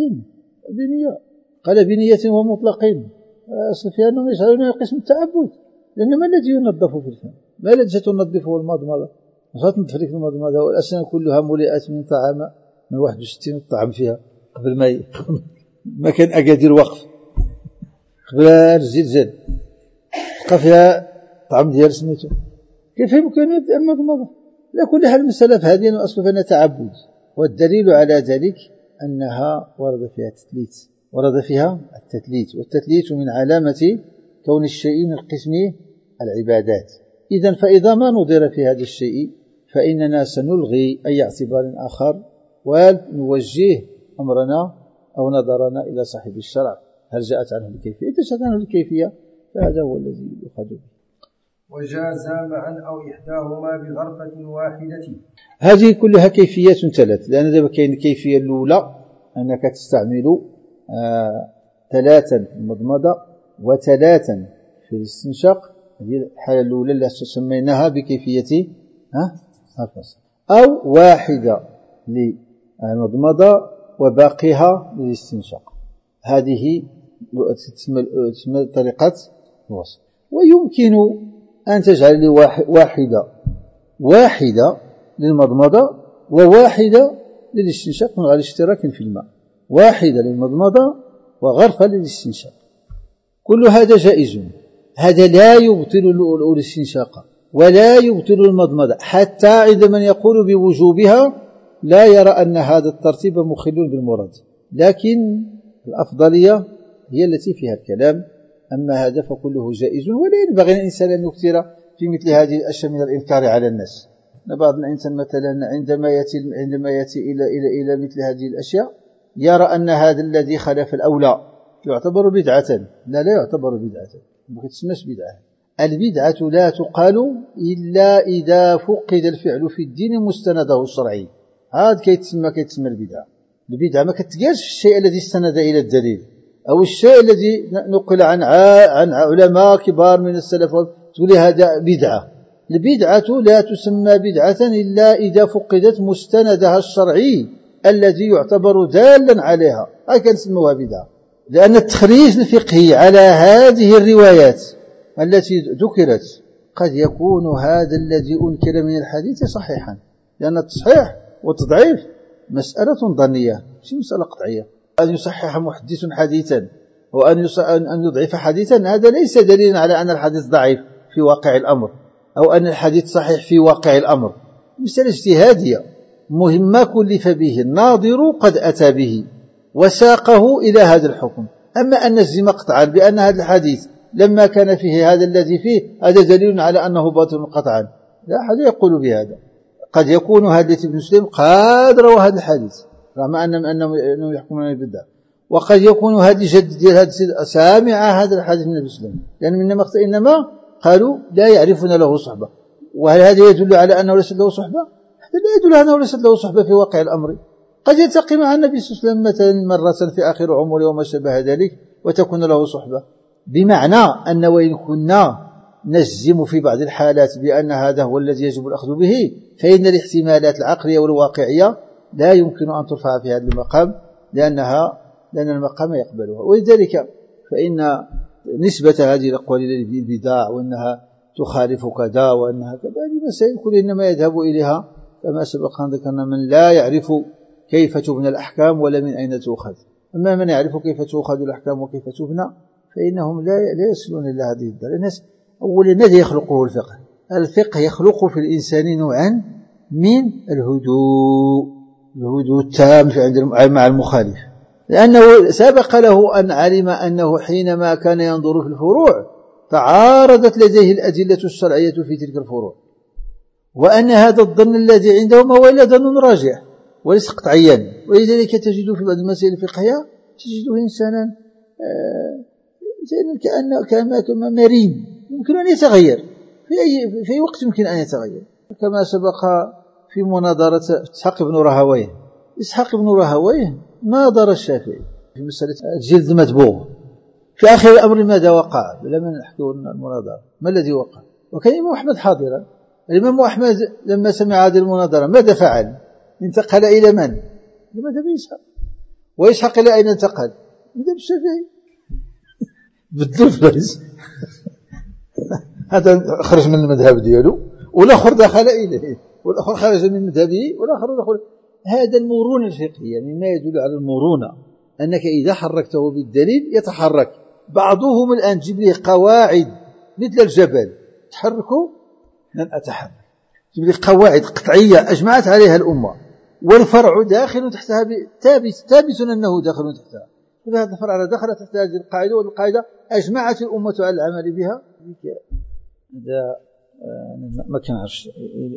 بنية قال بنية ومطلقين. أصل في أنهم يجعلون قسم التعبد، لأن ما الذي ينظف في الفم؟ ما الذي ستنظفه المضمضة؟ وستنظف لك المضمضة والأسنان كلها ملئت من طعام من 61 الطعام فيها قبل ما كان أقادير وقف قبل الزلزال تلقى فيها طعم ديال سميتو. كيف يمكن المضمضة؟ لا، كل حال المسألة في هذه الأصل فإنها تعبد، والدليل على ذلك أنها ورد فيها التثليث، والتثليث من علامة كون الشيء من قسم العبادات. إذن فإذا ما نظر في هذا الشيء فإننا سنلغي أي اعتبار آخر ونوجه أمرنا أو نظرنا إلى صاحب الشرع، هل جاءت عنه الكيفية؟ إذا جاءت عنه الكيفية فهذا هو الذي يؤخذ به. وجاز معا أو إحداهما بغرفة واحدة. هذه كلها كيفيات ثلاث، لأن دابا كاين الكيفية الأولى أنك تستعمل 3 في المضمضة و3 في الاستنشاق. هذه الحالة الأولى التي سميناها بكيفية الفصل، أو 1 للمضمضة وباقيها للاستنشاق. هذه تسمى طريقة الوصل. ويمكن أن تجعل واحدة للمضمضة و1 للاستنشاق من غير اشتراك في الماء، 1 للمضمضة وغرفة للاستنشاق. كل هذا جائز. هذا لا يبطل الاستنشاق ولا يبطل المضمضة، حتى عند من يقول بوجوبها لا يرى أن هذا الترتيب مخل بالمراد، لكن الأفضلية هي التي فيها الكلام. أما هذا فكله جائز، ولا ينبغي الإنسان أن يكثر في مثل هذه الأشياء من الإنكار على الناس. بعض الإنسان مثلا عندما يأتي إلى مثل هذه الأشياء يرى أن هذا الذي خالف الأولى يعتبر بدعة. لا يعتبر بدعة، ما تسمىش بدعة. البدعة لا تقال إلا إذا فقد الفعل في الدين مستنده الشرعي، هذا كيتسمى البدعة ما كتقالش الشيء الذي استند إلى الدليل أو الشيء الذي نقل عن علماء كبار من السلف تقول هذا بدعة. البدعة لا تسمى بدعة إلا إذا فقدت مستندها الشرعي الذي يعتبر دالا عليها، هكذا نسموها بدعة. لأن التخريج الفقهي على هذه الروايات التي ذكرت قد يكون هذا الذي أنكر من الحديث صحيحا، لأن التصحيح والتضعيف مسألة ظنية مش مسألة قطعية. أن يصحح محدث حديثا وأن يضعف حديثا هذا ليس دليلا على أن الحديث ضعيف في واقع الأمر أو أن الحديث صحيح في واقع الأمر. مسألة اجتهادية مهمة كلف به الناظر قد أتى به وساقه إلى هذا الحكم. أما أن نجزم قطعا بأن هذا الحديث لما كان فيه هذا الذي فيه هذا دليل على أنه باطل قطعا، لا أحد يقول بهذا. قد يكون حديث ابن مسلم قد روى هذا الحديث رغم أنه يحكم عليه بالبدعة، وقد يكون هذه جد ديال هذا سامع هذا الحديث من النبي صلى الله عليه وسلم، لأن إنما قالوا لا يعرفون له صحبة. وهل هذا يدل على أنه ليست له صحبة؟ هذا لا يدل على أنه ليست له صحبة في واقع الأمر. قد يلتقي مع النبي صلى الله عليه وسلم مثلا مرة في آخر عمره وما شابه ذلك وتكون له صحبة، بمعنى أن وإن كنا نجزم في بعض الحالات بأن هذا هو الذي يجب الأخذ به، فإن الاحتمالات العقلية والواقعية لا يمكن أن ترفع في هذا المقام لأن المقام يقبلها. ولذلك فإن نسبة هذه الأقوال إلى البدع وأنها تخالف كذا وأنها كذا، هذه مسائل كل إنما يذهب إليها كما سبق أن ذكرنا من لا يعرف كيف تبنى الأحكام ولا من أين تؤخذ. أما من يعرف كيف تؤخذ الأحكام وكيف تبنى فإنهم لا يصلون إلى هذه الدرجة. الناس أولا ماذا يخلقه الفقه؟ الفقه يخلق في الإنسان نوعا من الهدوء التام مع المخالف، لأنه سبق له أن علم أنه حينما كان ينظر في الفروع تعارضت لديه الأدلة الشرعية في تلك الفروع، وأن هذا الظن الذي عندهم هو إلا ظن راجع وليس قطعيا. ولذلك تجد في بعض المسائل الفقهية تجده إنسانا كما مرين يمكن أن يتغير في أي وقت يمكن أن يتغير، كما سبق في مناظرة إسحاق بن راهويه. إسحاق بن راهويه ناظر الشافعي في مسألة الجلد مدبوغ. في آخر الأمر ماذا وقع؟ لما نحكي المناظرة ما الذي وقع؟ وكان الإمام أحمد حاضرا. الإمام أحمد لما سمع هذه المناظرة ماذا فعل؟ انتقل إلى من؟ لماذا بإسحاق؟ وإسحاق إلى أين انتقل؟ إلى الشافعي بالضبط. هذا خرج من المذهب دياله والآخر دخل إليه، والآخر خرج من مذهبه والآخر دخل. هذا المرونة الفقهية مما يدل على المرونة، أنك إذا حركته بالدليل يتحرك. بعضهم الآن تجيب له قواعد مثل الجبل تحركه لن أتحرك، تجيب له قواعد قطعية أجمعت عليها الأمة والفرع داخل تحتها ثابت أنه داخل تحتها، هذا الفرع دخل تحت هذه القاعدة والقاعدة أجمعت الأمة على العمل بها. هذا ما كنعرفش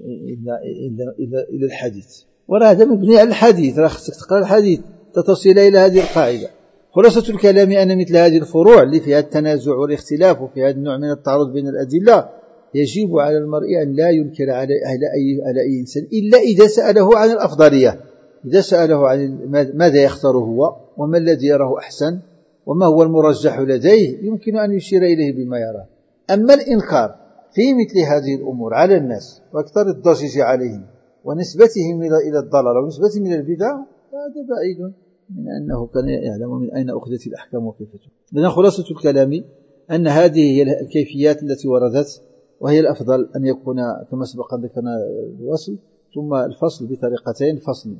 إلى الحديث، ولا هذا مبني على الحديث، راه خصك تقرأ الحديث تتصل إلى هذه القاعدة. خلاصة الكلام أن مثل هذه الفروع اللي فيها التنازع والاختلاف وفي هذا النوع من التعارض بين الأدلة يجب على المرء أن لا ينكر على أي إنسان إلا إذا سأله عن الأفضلية، إذا سأله عن ماذا يختار هو وما الذي يراه أحسن وما هو المرجح لديه يمكن أن يشير إليه بما يراه. أما الإنكار في مثل هذه الأمور على الناس وأكثر الضجيج عليهم ونسبتهم إلى الضلال ونسبتهم إلى البدع هذا بعيد من أنه كان يعلم من أين أخذت الأحكام وكيف تكون. لأن خلاصة الكلام أن هذه هي الكيفيات التي وردت، وهي الأفضل أن يكون كما سبق ذكرنا الوصل ثم الفصل بطريقتين، فصل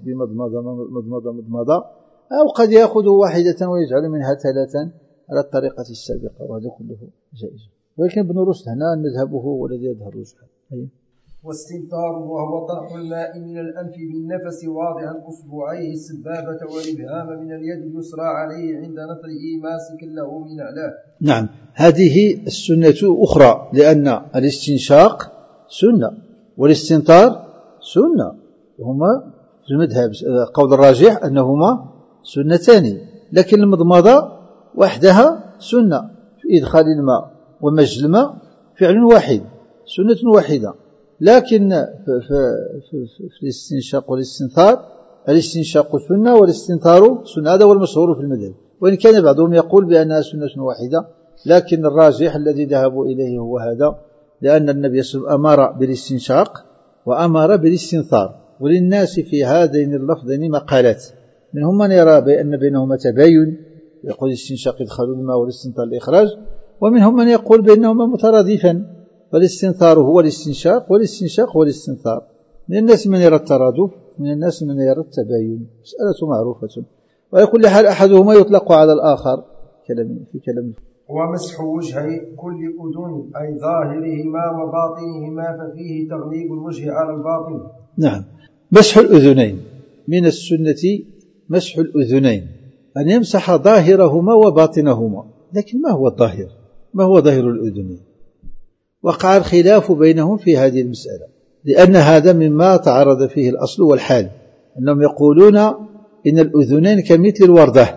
بمضمضة أو قد يأخذ واحدة ويجعل منها ثلاثا على الطريقة السابقة، وهذا كله جائز. ولكن ابن رشد هنا مذهبه والذي يظهر رشدا. واستنثار وهو طرح الماء من الأنف بالنفس واضعا أصبعيه السبابة والإبهام من اليد اليسرى عليه عند نطره ماسكا له من أعلاه. نعم، هذه السنة أخرى، لأن الاستنشاق سنة والاستنثار سنة، وهما في المذهب قول الراجح أنهما سنتان، لكن المضمضة وحدها سنة في إدخال الماء ومجل الماء فعل واحد سنة واحدة. لكن في الاستنشاق والاستنثار الاستنشاق سنة والاستنثار سنة، هذا هو المشهور في المذهب، وإن كان بعضهم يقول بأنها سنة واحدة، لكن الراجح الذي ذهبوا إليه هو هذا، لأن النبي صلى الله عليه وسلم أمر بالاستنشاق وأمر بالاستنثار، وللناس في هذين اللفظين مقالات، منهم من يرى بأن بينهما تباين يقول الاستنشاق إدخال الماء والاستنثار الإخراج، ومنهم من يقول بأنهما مترادفا، فالاستنثار هو الاستنشاق والاستنشاق هو الاستنثار. من الناس من يرى الترادف، من الناس من يرى التباين، مسألة معروفة، وعلى كل حال أحدهما يطلق على الآخر في كلام. ومسح وجهي كل أذن أي ظاهرهما وباطنهما، ففيه تغليب الوجه على الباطن. نعم، مسح الأذنين من السنة، مسح الأذنين أن يمسح ظاهرهما وباطنهما. لكن ما هو الظاهر؟ ما هو ظاهر الأذنين؟ وقع الخلاف بينهم في هذه المسألة، لأن هذا مما تعرض فيه الأصل والحال، أنهم يقولون إن الأذنين كمثل الوردة،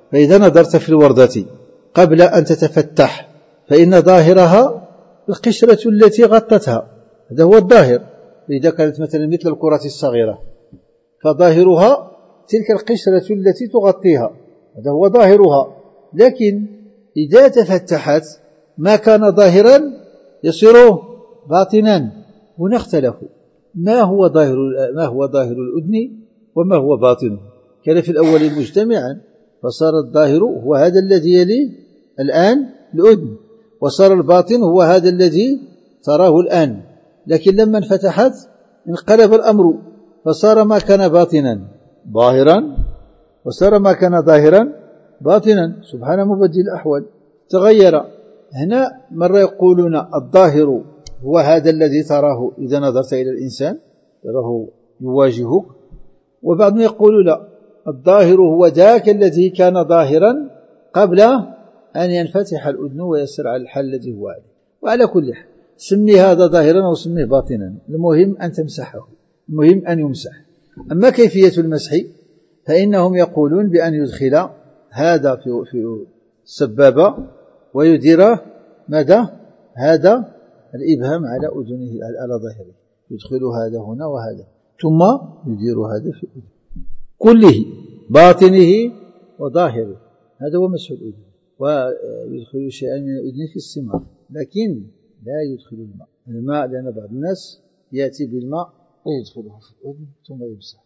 فإذا نظرت في الوردة قبل أن تتفتح فإن ظاهرها القشرة التي غطتها، هذا هو الظاهر. إذا كانت مثلا مثل الكرة الصغيرة فظاهرها تلك القشرة التي تغطيها، هذا هو ظاهرها. لكن إذا تفتحت ما كان ظاهرا يصير باطنا. هنا اختلفوا ما هو ظاهر الأذن وما هو باطنه. كان في الأول مجتمعا فصار الظاهر هو هذا الذي يلي الآن الأذن، وصار الباطن هو هذا الذي تراه الآن. لكن لما انفتحت انقلب الأمر فصار ما كان باطنا ظاهرا وصار ما كان ظاهرا باطنا. سبحان مبدل الأحوال تغير. هنا مرة يقولون الظاهر هو هذا الذي تراه إذا نظرت إلى الإنسان تراه يواجهك، وبعضهم يقول لا، الظاهر هو ذاك الذي كان ظاهرا قبل أن ينفتح الأذن ويسر على الحال الذي هو عليه. وعلى كل حال سمي هذا ظاهرا أو سميه باطنا، المهم أن تمسحه، المهم أن يمسح. أما كيفية المسح فإنهم يقولون بأن يدخل هذا في السبابة ويدير ماذا؟ هذا الإبهام على أذنه على ظاهره، يدخل هذا هنا وهذا، ثم يدير هذا في أذنه كله باطنه وظاهره. هذا هو مسح الأذن. ويدخل شيئا من الأذن في السماء، لكن لا يدخل الماء لأن بعض الناس يأتي بالماء ويدخله في الأذن ثم يمسح.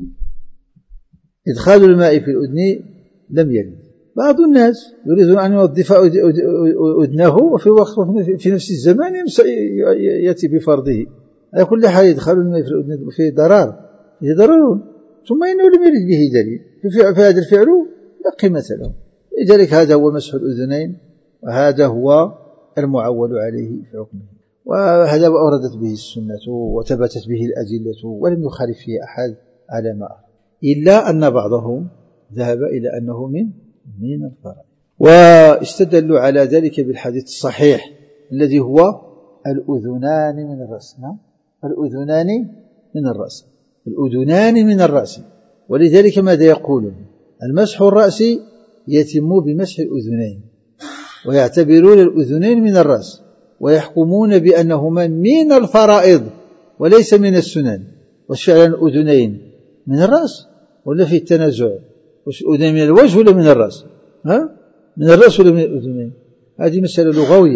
إدخال الماء في الأذن لم يرد. بعض الناس يريدون أن ينظف أذنه وفي وقت في نفس الزمان يأتي بفرضه. على كل حال يدخل الماء في الأذن فيه ضرر، ثم إنه لم يرد به دليل، فهذا الفعل لا قيمة له. لذلك هذا هو مسح الأذنين، وهذا هو المعول عليه في حكمه، وهذا أوردت به السنة وثبتت به الأدلة ولم يخالف فيه أحد على ما أرى، إلا أن بعضهم ذهب إلى أنه من الفرائض، واستدلوا على ذلك بالحديث الصحيح الذي هو الأذنان من الرأس. الأذنان من الرأس، الأذنان من الرأس. ولذلك ماذا يقولون؟ المسح الرأس يتم بمسح الأذنين، ويعتبرون الأذنين من الرأس، ويحكمون بأنهما من الفرائض وليس من السنن. وفعلا الأذنين من الرأس ولا في التنازع؟ الأذنين من الوجه ولا من الرأس؟ من الرأس ولا من الأذنين؟ هذه مسألة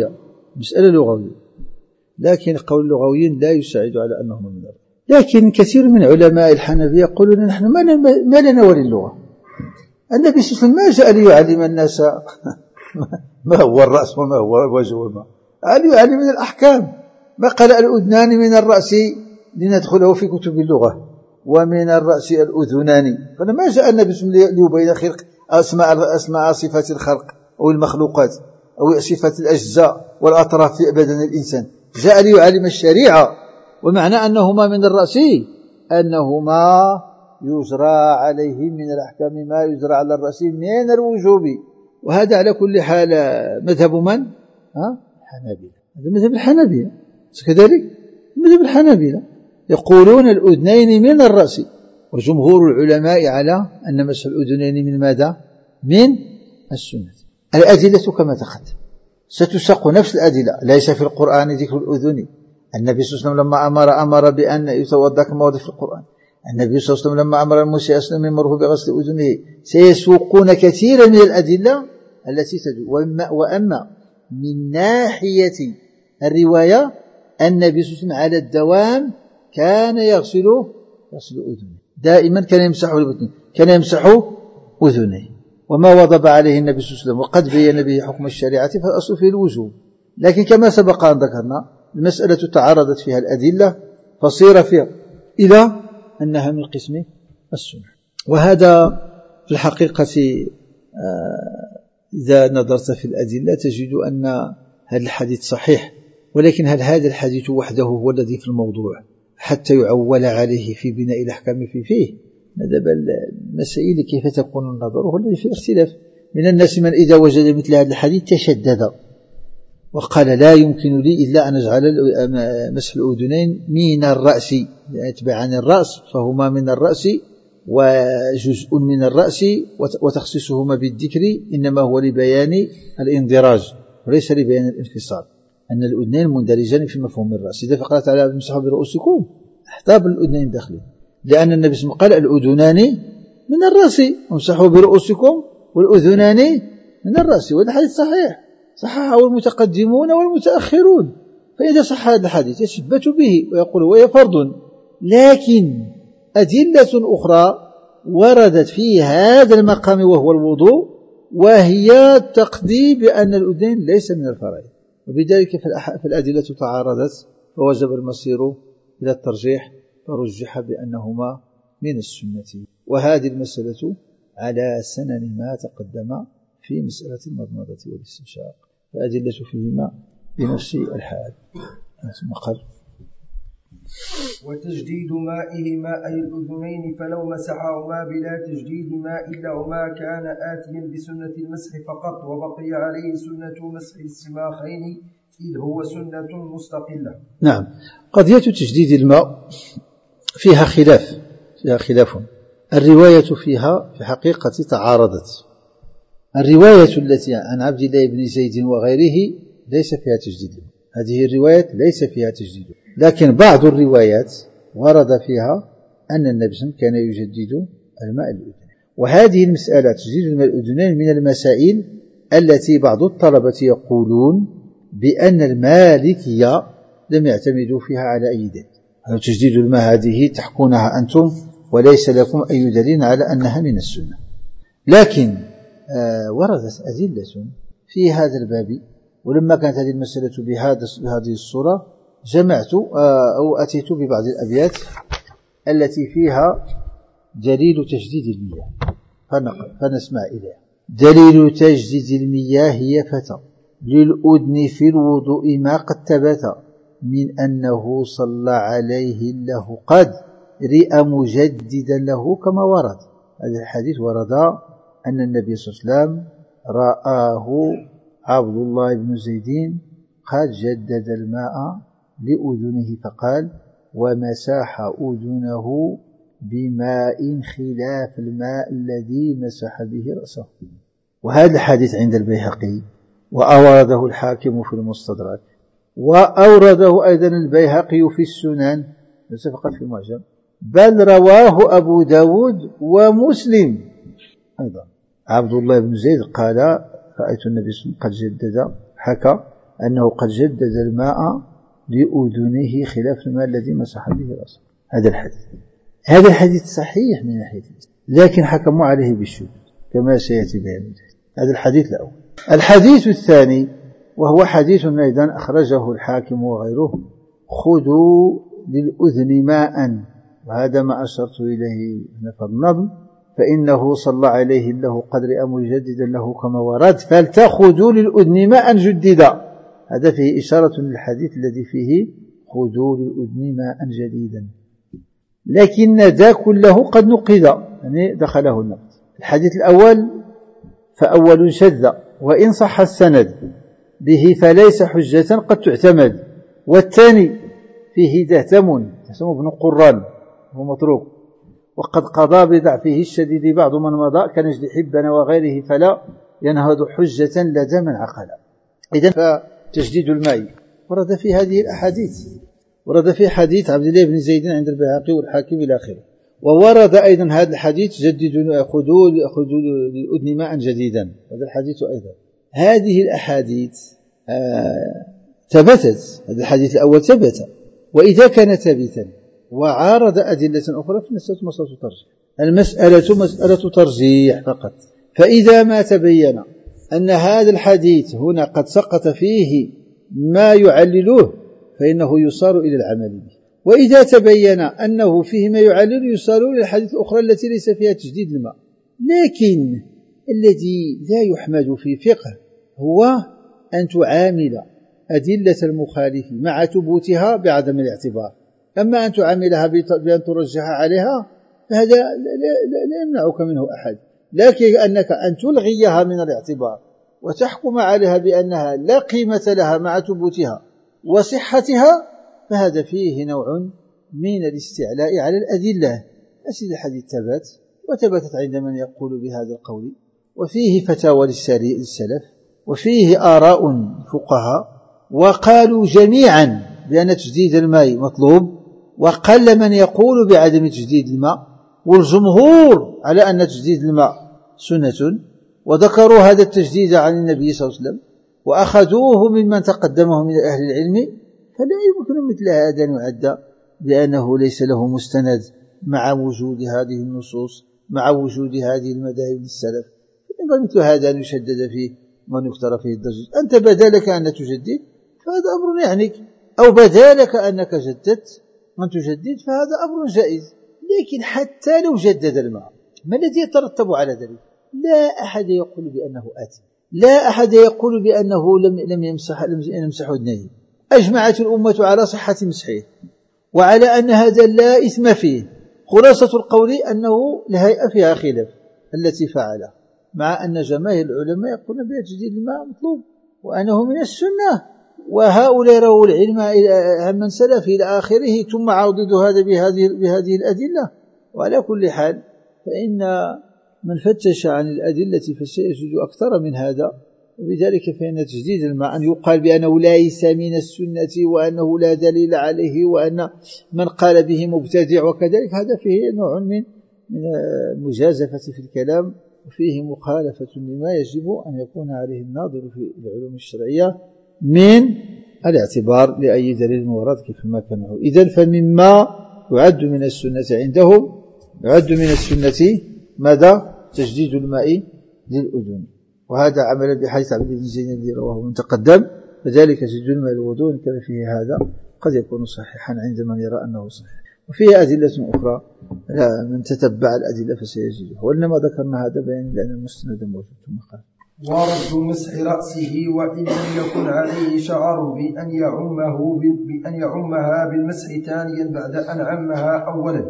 لغوية، لكن قول اللغويين لا يساعد على أنهما من الرأس. لكن كثير من علماء الحنفية يقولون نحن ما لنا وللغة. النبي صلى الله عليه وسلم ما جاء ليعلم الناس ما هو الرأس وما هو الوجه وما ليعلم من الأحكام. ما قال الأذنان من الرأس لندخله في كتب اللغة ومن الرأس الأذنان، فما جاء النبي صلى الله عليه وسلم ليبين خلق أسماء صفات الخلق أو المخلوقات أو صفات الأجزاء والأطراف في بدن الإنسان، جاء ليعلم الشريعة. ومعنى أنهما من الرأس أنهما يجرى عليه من الأحكام ما يجرى على الرأس من الوجوب. وهذا على كل حال مذهب من؟ الحنابلة. هذا مذهب الحنابلة كذلك. مذهب الحنابلة يقولون الأذنين من الرأس، وجمهور العلماء على أن مسح الأذنين من ماذا؟ من السنة. الأدلة كما تقدم ستساق نفس الأدلة، ليس في القرآن ذكر الأذن. النبي صلى الله عليه وسلم لما أمر بأن يتوضأ كما ورد في القرآن. النبي صلى الله عليه وسلم لما أمر المسيء أسلم يمره بغسل أذنه. سيسوقون كثيرا من الأدلة التي تدل. وأما من ناحية الرواية النبي صلى الله عليه وسلم على الدوام كان يغسل أذنه دائما، كان يمسح أذنه وما وضب عليه النبي صلى الله عليه وسلم، وقد بين به حكم الشريعة فالأصل فيه الوجوب. لكن كما سبق أن ذكرنا المسألة تعارضت فيها الأدلة فصير فيها إلى أنها من قسم السنة. وهذا في الحقيقة إذا نظرت في الأدلة تجد أن هذا الحديث صحيح، ولكن هل هذا الحديث وحده هو الذي في الموضوع حتى يعول عليه في بناء الأحكام فيه؟ هذا المسائل كيف تكون النظر هو الذي في اختلاف. من الناس من إذا وجد مثل هذا الحديث تشدد وقال لا يمكن لي إلا أن أجعل مسح الأذنين من الرأس، يتبع عن الرأس فهما من الرأس وجزء من الرأس وتخصيصهما بالذكر إنما هو لبيان الاندراج وليس لبيان الانفصال، أن الأذنين مندرجان في مفهوم الرأس. إذا فقال تعالى امسحوا برؤوسكم احتاب الأذنين داخلين، لأن النبي صلى الله عليه وسلم قال الأذنان من الرأس امسحوا برؤوسكم والأذنان من الرأس، وهذا الحديث صحيح صححه المتقدمون والمتأخرون. فإذا صح هذا الحديث يثبت به ويقول هو فرض. لكن أدلة أخرى وردت في هذا المقام وهو الوضوء، وهي تقضي بأن الأذنين ليس من الفرائض، وبذلك فالأدلة تعارضت فوجب المصير إلى الترجيح فرجح بأنهما من السنة. وهذه المسألة على سنن ما تقدم في مسألة المضمضة والاستنشاق، فأدلة فيهما بنفس الحال. ثم قال وتجديد مائهما أي الأذنين، فلو مسحهما بلا تجديد ماء لهما كان آتيا بسنة المسح فقط، وبقي عليه سنة مسح السماخين إذ هو سنة مستقلة. نعم، قضية تجديد الماء فيها خلاف. الرواية فيها في حقيقة تعارضت. الرواية التي عن عبد الله بن زيد وغيره ليس فيها تجديد، هذه الرواية ليس فيها تجديد، لكن بعض الروايات ورد فيها أن النبي صلى الله عليه وسلم كان يجدد الماء الأذنين. وهذه المسألة تجديد الماء الأذنين من المسائل التي بعض الطلبة يقولون بأن المالكية لم يعتمدوا فيها على أي دليل. تجديد الماء هذه تحكونها أنتم وليس لكم أي دليل على أنها من السنة. لكن وردت أدلة في هذا الباب، ولما كانت هذه المسألة بهذه الصورة جمعت أو أتيت ببعض الأبيات التي فيها دليل تجديد المياه، فنسمع إليها. دليل تجديد المياه هي فتى للأذن في الوضوء ما قد ثبت من أنه صلى عليه له قد رئ مجددا له كما ورد. هذا الحديث ورد أن النبي صلى الله عليه وسلم رآه عبد الله بن زيد قد جدد الماء لأذنه فقال ومسح أذنه بماء خلاف الماء الذي مسح به رأسه. وهذا الحديث عند البيهقي، وأورده الحاكم في المستدرك، وأورده أيضا البيهقي في السنن ليس فقط في المعجم، بل رواه أبو داود ومسلم أيضا. عبد الله بن زيد قال رأيت النبي صلى الله عليه وسلم قد جدد، حكى أنه قد جدد الماء لأذنه خلاف الماء الذي مسح به رأسه. هذا الحديث صحيح من ناحية، لكن حكموا عليه بالشذوذ كما سيأتي بيان. هذا الحديث الأول. الحديث الثاني وهو حديث أيضا أخرجه الحاكم وغيره، خذوا للأذن ماء، وهذا ما أشرت إليه في النظم، فإنه صلى عليه له قدر مجددا له كما ورد، فلتأخذوا للأذن ماء جددا. هذا فيه إشارة للحديث الذي فيه خذوا للأذن ماء جديدا، لكن ذا كله قد نقض، يعني دخله النقد. الحديث الأول فأول شذ، وإن صح السند به فليس حجة قد تعتمد. والثاني فيه دهتم بن قران هو متروك، وقد قضى بضعفه الشديد بعض من مضى كنجد حبنا وغيره، فلا ينهض حجة لدى من عقل. إذن فتجديد الماء ورد في هذه الأحاديث، ورد في حديث عبد الله بن زيد عند البيهقي والحاكم إلى آخره، وورد أيضا هذا الحديث جددوا خذوا للأذن ماء جديدا، هذا الحديث أيضا. هذه الأحاديث ثبتت، هذا الحديث الأول ثبت، وإذا كان ثابتا وعارض أدلة أخرى فالمسألة مسألة ترجيح. المسألة مسألة ترجيح فقط. فإذا ما تبين أن هذا الحديث هنا قد سقط فيه ما يعلله فإنه يصار إلى العمل به، وإذا تبين أنه فيه ما يعلل يصار إلى الحديث الأخرى التي ليس فيها تجديد الماء. لكن الذي لا يحمد في فقه هو أن تعامل أدلة المخالف مع ثبوتها بعدم الاعتبار، أما أن تعاملها بأن ترجح عليها فهذا لا يمنعك منه أحد، لكن أنك أن تلغيها من الاعتبار وتحكم عليها بأنها لا قيمة لها مع ثبوتها وصحتها، فهذا فيه نوع من الاستعلاء على الأدلة. أسئلة الحديث وثبتت عند من يقول بهذا القول، وفيه فتاوى للسلف، وفيه آراء فقهاء، وقالوا جميعا بأن تجديد الماء مطلوب، وقل من يقول بعدم تجديد الماء، والجمهور على أن تجديد الماء سنة، وذكروا هذا التجديد عن النبي صلى الله عليه وسلم وأخذوه ممن تقدمه من أهل العلم، فلا يمكن مثل هذا أن يعد بأنه ليس له مستند مع وجود هذه النصوص، مع وجود هذه المذاهب للسلف. فإن مثل هذا أن يشدد فيه وأن يفتر فيه الضجيج. أنت بدالك أن تجدد فهذا أمر يعنيك، أو بدالك أنك جددت أن تجدد فهذا أمر جائز. لكن حتى لو جدد الماء ما الذي يترتب على ذلك؟ لا أحد يقول بأنه آثم، لا أحد يقول بأنه لم يمسح أذنيه. أجمعت الأمة على صحة مسحه وعلى أن هذا لا إثم فيه. خلاصة القول أنه الهيئة فيها خلاف التي فعله، مع أن جماهير العلماء يقولون بتجديد الماء مطلوب وأنه من السنة، وهؤلاء رووا العلم عن من سلف إلى آخره، ثم عوضدوا هذا بهذه الأدلة. وعلى كل حال فإن من فتش عن الأدلة فسيجد أكثر من هذا، وبذلك فإن تجديد الماء أن يقال بأنه ليس من السنة وأنه لا دليل عليه وأن من قال به مبتدع وكذلك، هذا فيه نوع من المجازفة في الكلام، وفيه مخالفة لما يجب أن يكون عليه الناظر في العلوم الشرعية من الاعتبار لأي دليل ورد كيفما كان. إذن فمما يعد من السنة عندهم يعد من السنة ماذا؟ تجديد الماء للأذن، وهذا عملا بحديث عبد بن زيد الذي رواه من تقدم، فذلك تجديد الماء للوضوء إن كان فيه هذا قد يكون صحيحا عند من يرى أنه صحيح. وفيه أدلة أخرى من تتبع الأدلة فسيجده، وإنما ذكرنا هذا بيان لأن المستند موجود. ثم قال ورد مسح رأسه وإن لم يكن عليه شعر بأن يعمها بالمسح ثانيا بعد أن عمها أولا.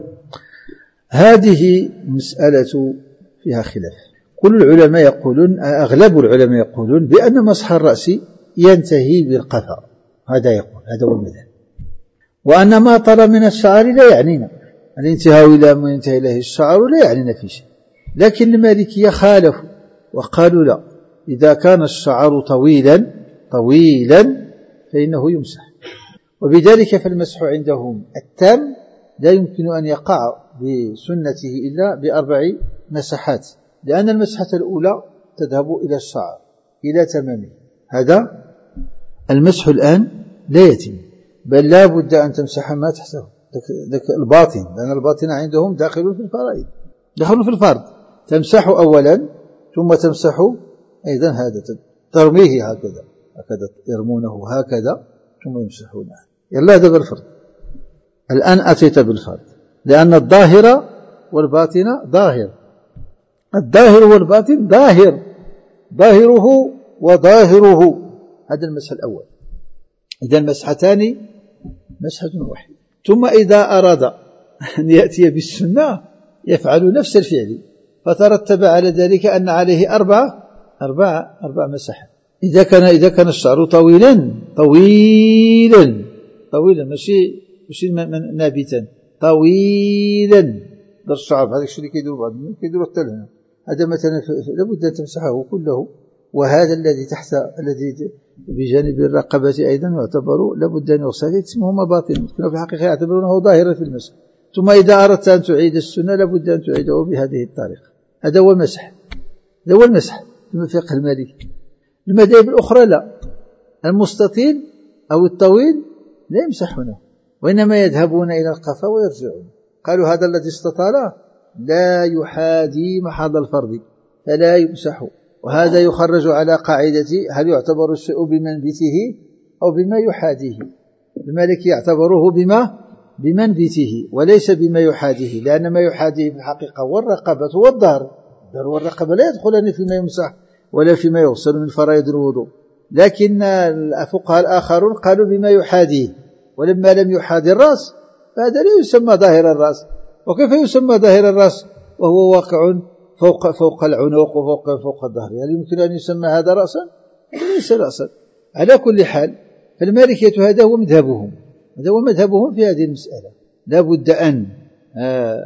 هذه مسألة فيها خلاف. كل العلماء يقولون، أغلب العلماء يقولون بأن مسح الرأس ينتهي بالقفا، هذا يقول، هذا هو المذهب، وأن ما طال من الشعر لا يعنينا، الانتهاء إلى ما ينتهي إليه الشعر لا يعنينا في شيء. لكن المالكية خالفوا وقالوا لا، إذا كان الشعر طويلا فإنه يمسح، وبذلك فالمسح عندهم التام لا يمكن أن يقع بسنته إلا ب4 مسحات، لأن المسحة الأولى تذهب إلى الشعر إلى تمامه. هذا المسح الآن لا يتم، بل لا بد أن تمسح ما تحته الباطن، لأن الباطن عندهم داخل في الفرائض، داخل في الفرض. تمسح أولا ثم تمسح أيضا هذا، ترميه هكذا يرمونه هكذا ثم يمسحونه. يلا هذا بالفرض. الآن أتيت بالفرض، لأن الظاهر والباطن ظاهر، الظاهر والباطن ظاهره وظاهره. هذا المسح الأول. إذا المسحتان مسحة واحدة. ثم إذا أراد أن يأتي بالسنة يفعل نفس الفعل، فترتب على ذلك أن عليه أربع مسح. إذا كان الشعر طويلا ماشي نابتا، طويلا در الشعر، هذا الشيء اللي كيديروا بعض كيديروا حتى لهنا، هذا مثلا لابد أن تمسحه كله. وهذا الذي بجانب الرقبة أيضا يعتبر لابد أن يغسل، اسمه باطن، في الحقيقة يعتبرونه ظاهرا في المسح. ثم إذا أردت أن تعيد السنة لابد أن تعيده بهذه الطريقة. هذا هو المسح، في الفقه المالكي. المذاهب الأخرى لا، المستطيل أو الطويل لا يمسحونه، وإنما يذهبون إلى القفا ويرجعون. قالوا هذا الذي استطال لا يحاذي محض الفرض فلا يمسح، وهذا يخرج على قاعدة هل يعتبر الشيء بمنبته أو بما يحاذيه. المالك يعتبره بمنبته وليس بما يحاذيه، لأن ما يحاذيه في الحقيقة والرقبة والظهر، والرقبة لا يدخلان فيما يمسح ولا فيما يغسل من فرائض الوضوء. لكن الفقهاء الآخرون قالوا بما يحاذيه، ولما لم يحاذي الرأس فهذا لا يسمى ظاهر الرأس. وكيف يسمى ظاهر الرأس وهو واقع فوق العنق وفوق الظهر؟ هل يمكن أن يسمى هذا رأسا؟ ليس رأسا. على كل حال فالمالكية هذا هو مذهبهم في هذه المسألة. لا بد أن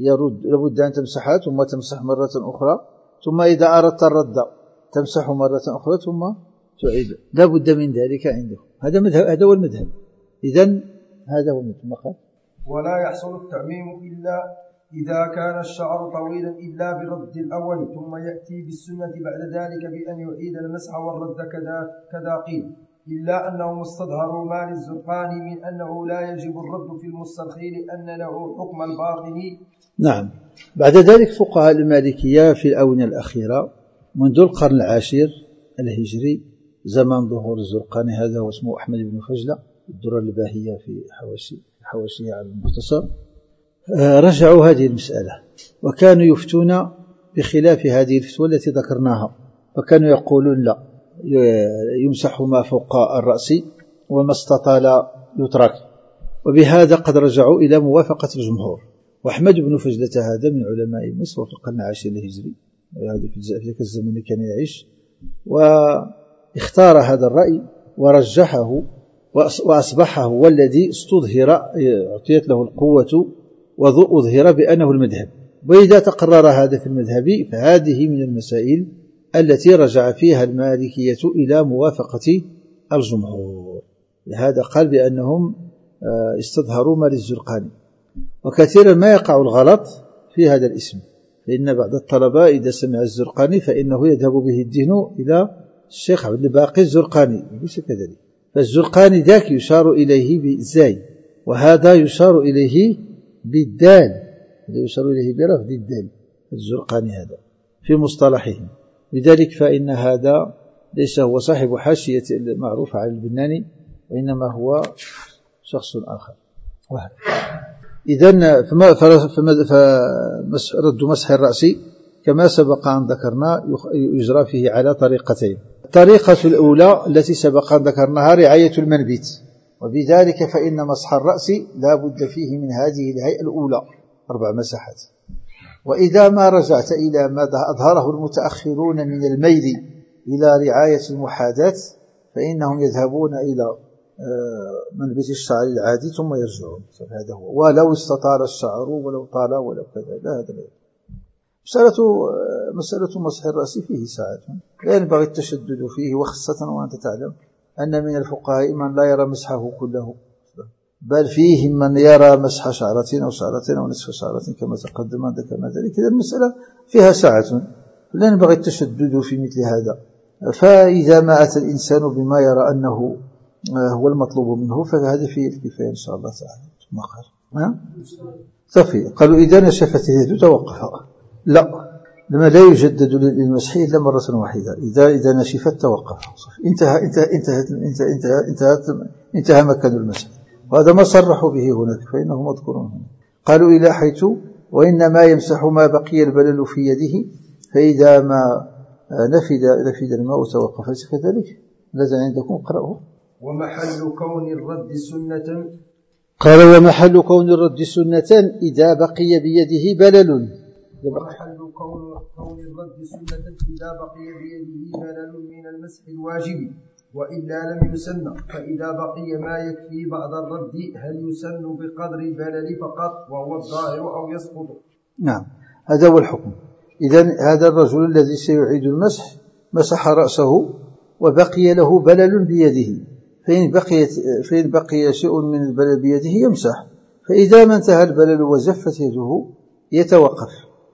لابد أن تمسحها ثم تمسح مرة أخرى، ثم إذا أردت الرد تمسح مرة أخرى ثم تعيد. لا بد من ذلك عنده. هذا هو المذهب. إذن هذا هو المذهب. ولا يحصل التعميم إلا إذا كان الشعر طويلا إلا برد الأول، ثم يأتي بالسنة بعد ذلك بأن يعيد المسح والرد كذا قيل، إلا أنهم استظهروا ما للزرقاني من أنه لا يجب الرد في المسترخي لأن له حكم الباطن. نعم. بعد ذلك فقهاء المالكية في الآونة الأخيرة منذ القرن العاشر الهجري زمان ظهور الزرقاني، هذا هو اسمه أحمد بن فجلة، الدرر الباهية في حواشيه على المختصر، رجعوا هذه المسألة وكانوا يفتون بخلاف هذه الفتوى التي ذكرناها، فكانوا يقولون لا، يمسح ما فوق الرأس وما استطال يترك، وبهذا قد رجعوا إلى موافقة الجمهور. وأحمد بن فجلة هذا من علماء مصر في القرن العاشر الهجري، هذا في ذلك الزمن اللي كان يعيش، واختار هذا الرأي ورجحه وأصبحه والذي استظهر أعطيت له القوة وأظهر بأنه المذهب. وإذا تقرر هذا في المذهب فهذه من المسائل التي رجع فيها المالكية إلى موافقة الجمهور. لهذا قال بأنهم استظهروا ما للزرقاني. وكثيرا ما يقع الغلط في هذا الاسم، فإن بعض الطلبة إذا سمع الزرقاني فإنه يذهب به الذهن إلى الشيخ عبد الباقي الزرقاني، ليس كذلك. فالزرقاني ذاك يشار إليه بالزاي، وهذا يشار إليه بالدال، هذا يشار إليه برفض الدال، الزرقاني هذا في مصطلحهم. لذلك فإن هذا ليس هو صاحب حاشية المعروف على البناني، وإنما هو شخص آخر. إذن رد مسح الرأس كما سبق أن ذكرنا يجرى فيه على طريقتين. الطريقة الأولى التي سبق أن ذكرناها رعاية المنبت، وبذلك فإن مسح الرأس لا بد فيه من هذه الهيئة الأولى 4 مسحات. وإذا ما رجعت إلى ما أظهره المتأخرون من الميل إلى رعاية المحاذاة فإنهم يذهبون إلى منبت الشعر العادي ثم يرجعون. هذا هو، ولو استطال الشعر ولو طال ولو كذا، لا هذا لا. مسألة مسح الرأس فيه ساعة لا ينبغي التشدد فيه، وخاصة وأنت تعلم أن من الفقهاء من لا يرى مسحه كله، بل فيهم من يرى مسح شعرتين أو شعرتين أو نصف شعرتين كما تقدم ذكرنا ذلك. إذا المسألة فيها ساعة، لا ينبغي التشدد في مثل هذا. فإذا ما أتى الإنسان بما يرى أنه هو المطلوب منه فهذا فيه الكفاية إن شاء الله تعالى. ثم قال صفي، قالوا إذا نشفت اليد توقف. لا، لما لا يجدد للمسح إلا مرة واحدة، إذا نشفت توقف. انتهى مكان المسح، وهذا ما صرحوا به هناك فإنه مذكور هنا. قالوا إلى حيث وإنما يمسح ما بقي البلل في يده، فإذا ما نفد الماء توقف. كذلك لازم عندكم قرأه. ومحل كون الرد سنة، قال ومحل كون الرد سنة إذا بقي بيده بلل. ومحل كون الرد سنة إذا بقي بيده بلل من المسح الواجب، وإلا لم يسن. فإذا بقي ما يكفي بعد الرد هل يسن بقدر البلل فقط وهو الظاهر أو يسقط؟ نعم، هذا هو الحكم. إذن هذا الرجل الذي سيعيد المسح مسح رأسه وبقي له بلل بيده، فإن بقي شيء من البلل بيده يمسح، فإذا ما انتهى البلل وزفت يده يتوقف.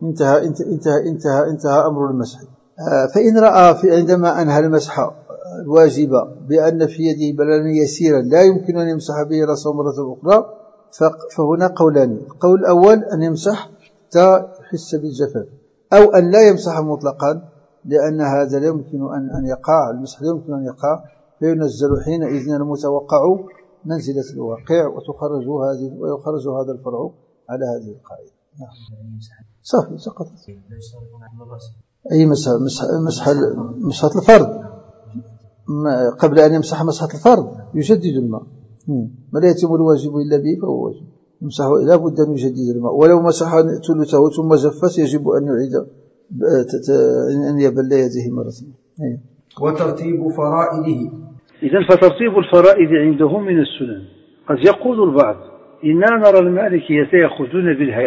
انتهى أمر المسح. فإن رأى عندما أنهى المسح الواجب بأن في يده بللا يسيرا لا يمكن أن يمسح به رأسه مرة أخرى، فهنا قولان. القول الأول أن يمسح حتى يحس بالجفاف، أو أن لا يمسح مطلقا، لأن هذا لا يمكن أن يقع، المسح لا يمكن أن يقع، فينزل حينئذ المتوقع منزلة الواقع ويخرج هذا الفرع على هذه القاعدة. صافي سقط. أي مسح الفرد قبل أن يمسح مسحة الفرد يجدد الماء، ما لا يتم الواجب إلا به فهو واجب. يمسحه لا بد أن يجدد الماء، ولو مسح ثلثه ثم زفت يجب أن يعيد أن يبل يده مرة. وترتيب فرائده. إذن فترتيب الفرائد عندهم من السنن. قد يقول البعض إننا نرى المالكية يأخذون بالهيئة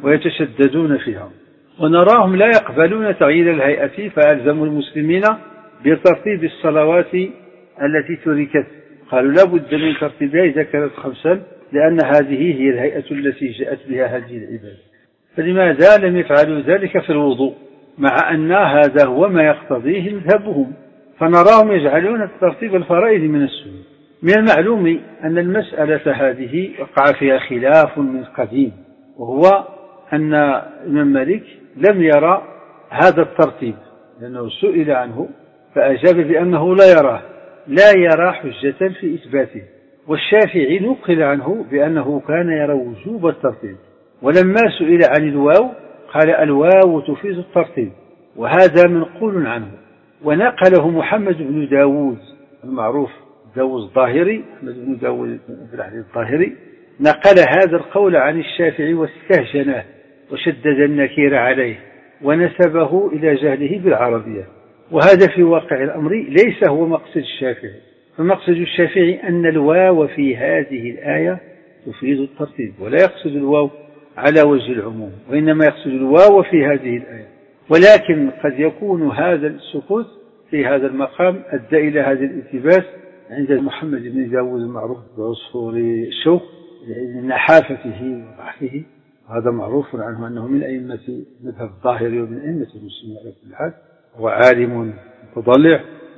ويتشددون فيها، ونراهم لا يقبلون تغيير الهيئة، فألزموا المسلمين بترتيب الصلوات التي تركت، قالوا لا بد من ترتيبها إذا كانت خمسا، لأن هذه هي الهيئة التي جاءت بها هذه العبادة. فلماذا لم يفعلوا ذلك في الوضوء، مع أن هذا هو ما يقتضيه مذهبهم؟ فنراهم يجعلون ترتيب الفرائض من السنة. من المعلوم أن المسألة هذه وقع فيها خلاف من قديم، وهو أن الإمام مالك لم يرى هذا الترتيب، لأنه سئل عنه فأجاب بأنه لا يرى حجة في إثباته. والشافعي نقل عنه بأنه كان يرى وجوب الترتيب، ولما سئل عن الواو قال الواو تفيد الترتيب، وهذا منقول عنه. ونقله محمد بن داود المعروف داود الظاهري، محمد بن داود الظاهري، نقل هذا القول عن الشافعي واستهجنه وشدد النكير عليه ونسبه إلى جهله بالعربية، وهذا في واقع الأمر ليس هو مقصد الشافعي. فمقصد الشافعي أن الواو في هذه الآية تفيد الترتيب، ولا يقصد الواو على وجه العموم، وإنما يقصد الواو في هذه الآية. ولكن قد يكون هذا السكوت في هذا المقام أدى إلى هذا الالتباس عند محمد بن داود المعروف بعصفور الشوق لنحافته وضعفه. هذا معروف عنه أنه من أئمة مذهب الظاهري ومن أئمة المسلمين على كل حال، هو عالم متضلع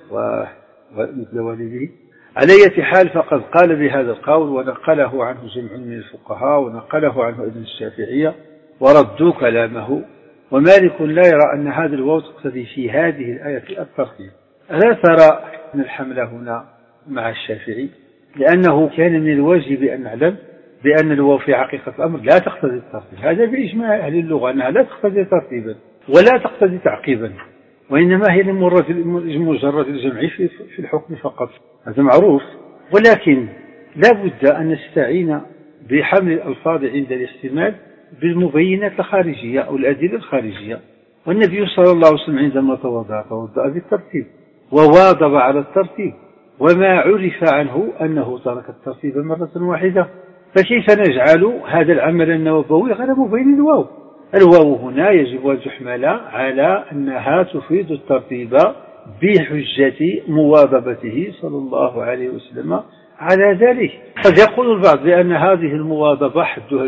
ومثل والده. على أي حال فقد قال بهذا القول، ونقله عنه جمع من الفقهاء، ونقله عنه ابن الشافعية، وردوا كلامه. ومالك لا يرى أن هذا الواو تقتضي في هذه الآية الترتيب. ألا ترى أن الحمل هنا مع الشافعي؟ لأنه كان من الواجب أن نعلم بأن الواو في حقيقة الأمر لا تقتضي الترتيب، هذا بإجماع أهل اللغة أنها لا تقتضي ترتيبا ولا تقتضي تعقيبا، وإنما هي لمجرد الجمع في الحكم فقط، هذا معروف. ولكن لا بد أن نستعين بحمل الألفاظ عند الاحتمال بالمبينات الخارجية أو الأدلة الخارجية. والنبي صلى الله عليه وسلم عندما توضأ بالترتيب وواظب على الترتيب، وما عرف عنه أنه ترك الترتيب مرة واحدة، فكيف نجعل هذا العمل النووي غير مبين الواو؟ الواو هنا يجب أن تحمل على أنها تفيد الترتيب بحجة مواظبته صلى الله عليه وسلم على ذلك. قد يقول البعض بأن هذه المواظبة حدها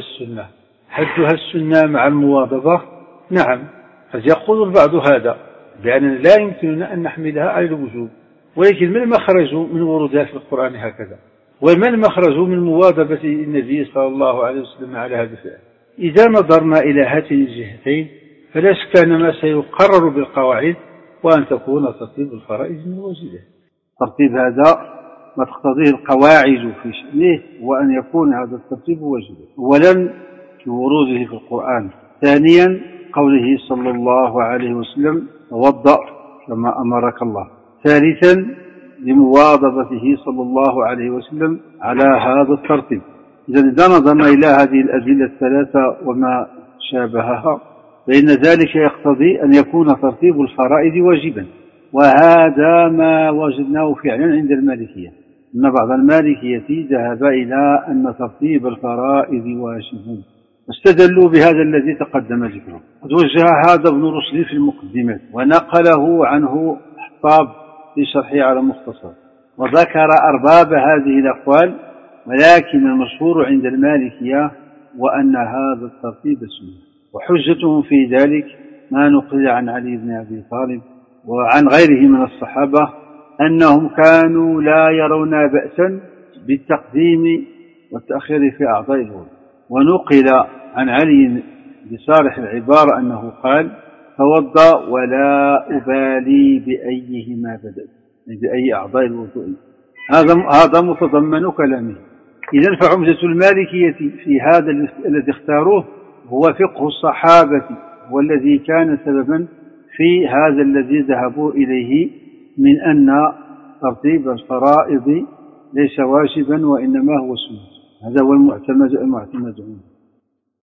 السنة مع المواظبة. نعم، قد يقول البعض هذا بأن لا يمكننا أن نحملها على الوجوب، ولكن ما المخرج من ورودها في القرآن هكذا؟ وما المخرج من مواظبة النبي صلى الله عليه وسلم على هذا الفعل؟ إذا نظرنا إلى هاتين الجهتين فلا شك أن ما سيقرر بالقواعد وأن تكون ترتيب الفرائض من واجبه. ترتيب هذا ما تقتضيه القواعد في شأنه، وأن يكون هذا الترتيب واجبا، أولا في وروده في القرآن، ثانيا قوله صلى الله عليه وسلم توضأ كما أمرك الله، ثالثا لمواظبته صلى الله عليه وسلم على هذا الترتيب. إذا نظرنا إلى هذه الأدلة الثلاثة وما شابهها فإن ذلك يقتضي أن يكون ترتيب الفرائض واجبا، وهذا ما وجدناه فعلا عند المالكية، أن بعض المالكية ذهب إلى أن ترتيب الفرائض واجب، واستدلوا بهذا الذي تقدم ذكره. قد وجه هذا ابن رشد في المقدمات، ونقله عنه حطاب في شرحه على مختصر، وذكر أرباب هذه الأقوال، ولكن المشهور عند المالكية وأن هذا الترتيب سنة. وحجتهم في ذلك ما نقل عن علي بن أبي طالب وعن غيره من الصحابة أنهم كانوا لا يرون بأسا بالتقديم والتأخير في أعضاء الوضوء. ونقل عن علي بصالح العبارة أنه قال توضأ ولا أبالي بأيهما بدأت، بأي أعضاء الوضوء. هذا متضمن كلامه. إذن فعمدة المالكية في هذا الذي اختاروه هو فقه الصحابة، والذي كان سببا في هذا الذي ذهبوا إليه من أن ترتيب الفرائض ليس واجبا وإنما هو سنة. هذا هو المعتمد عنه.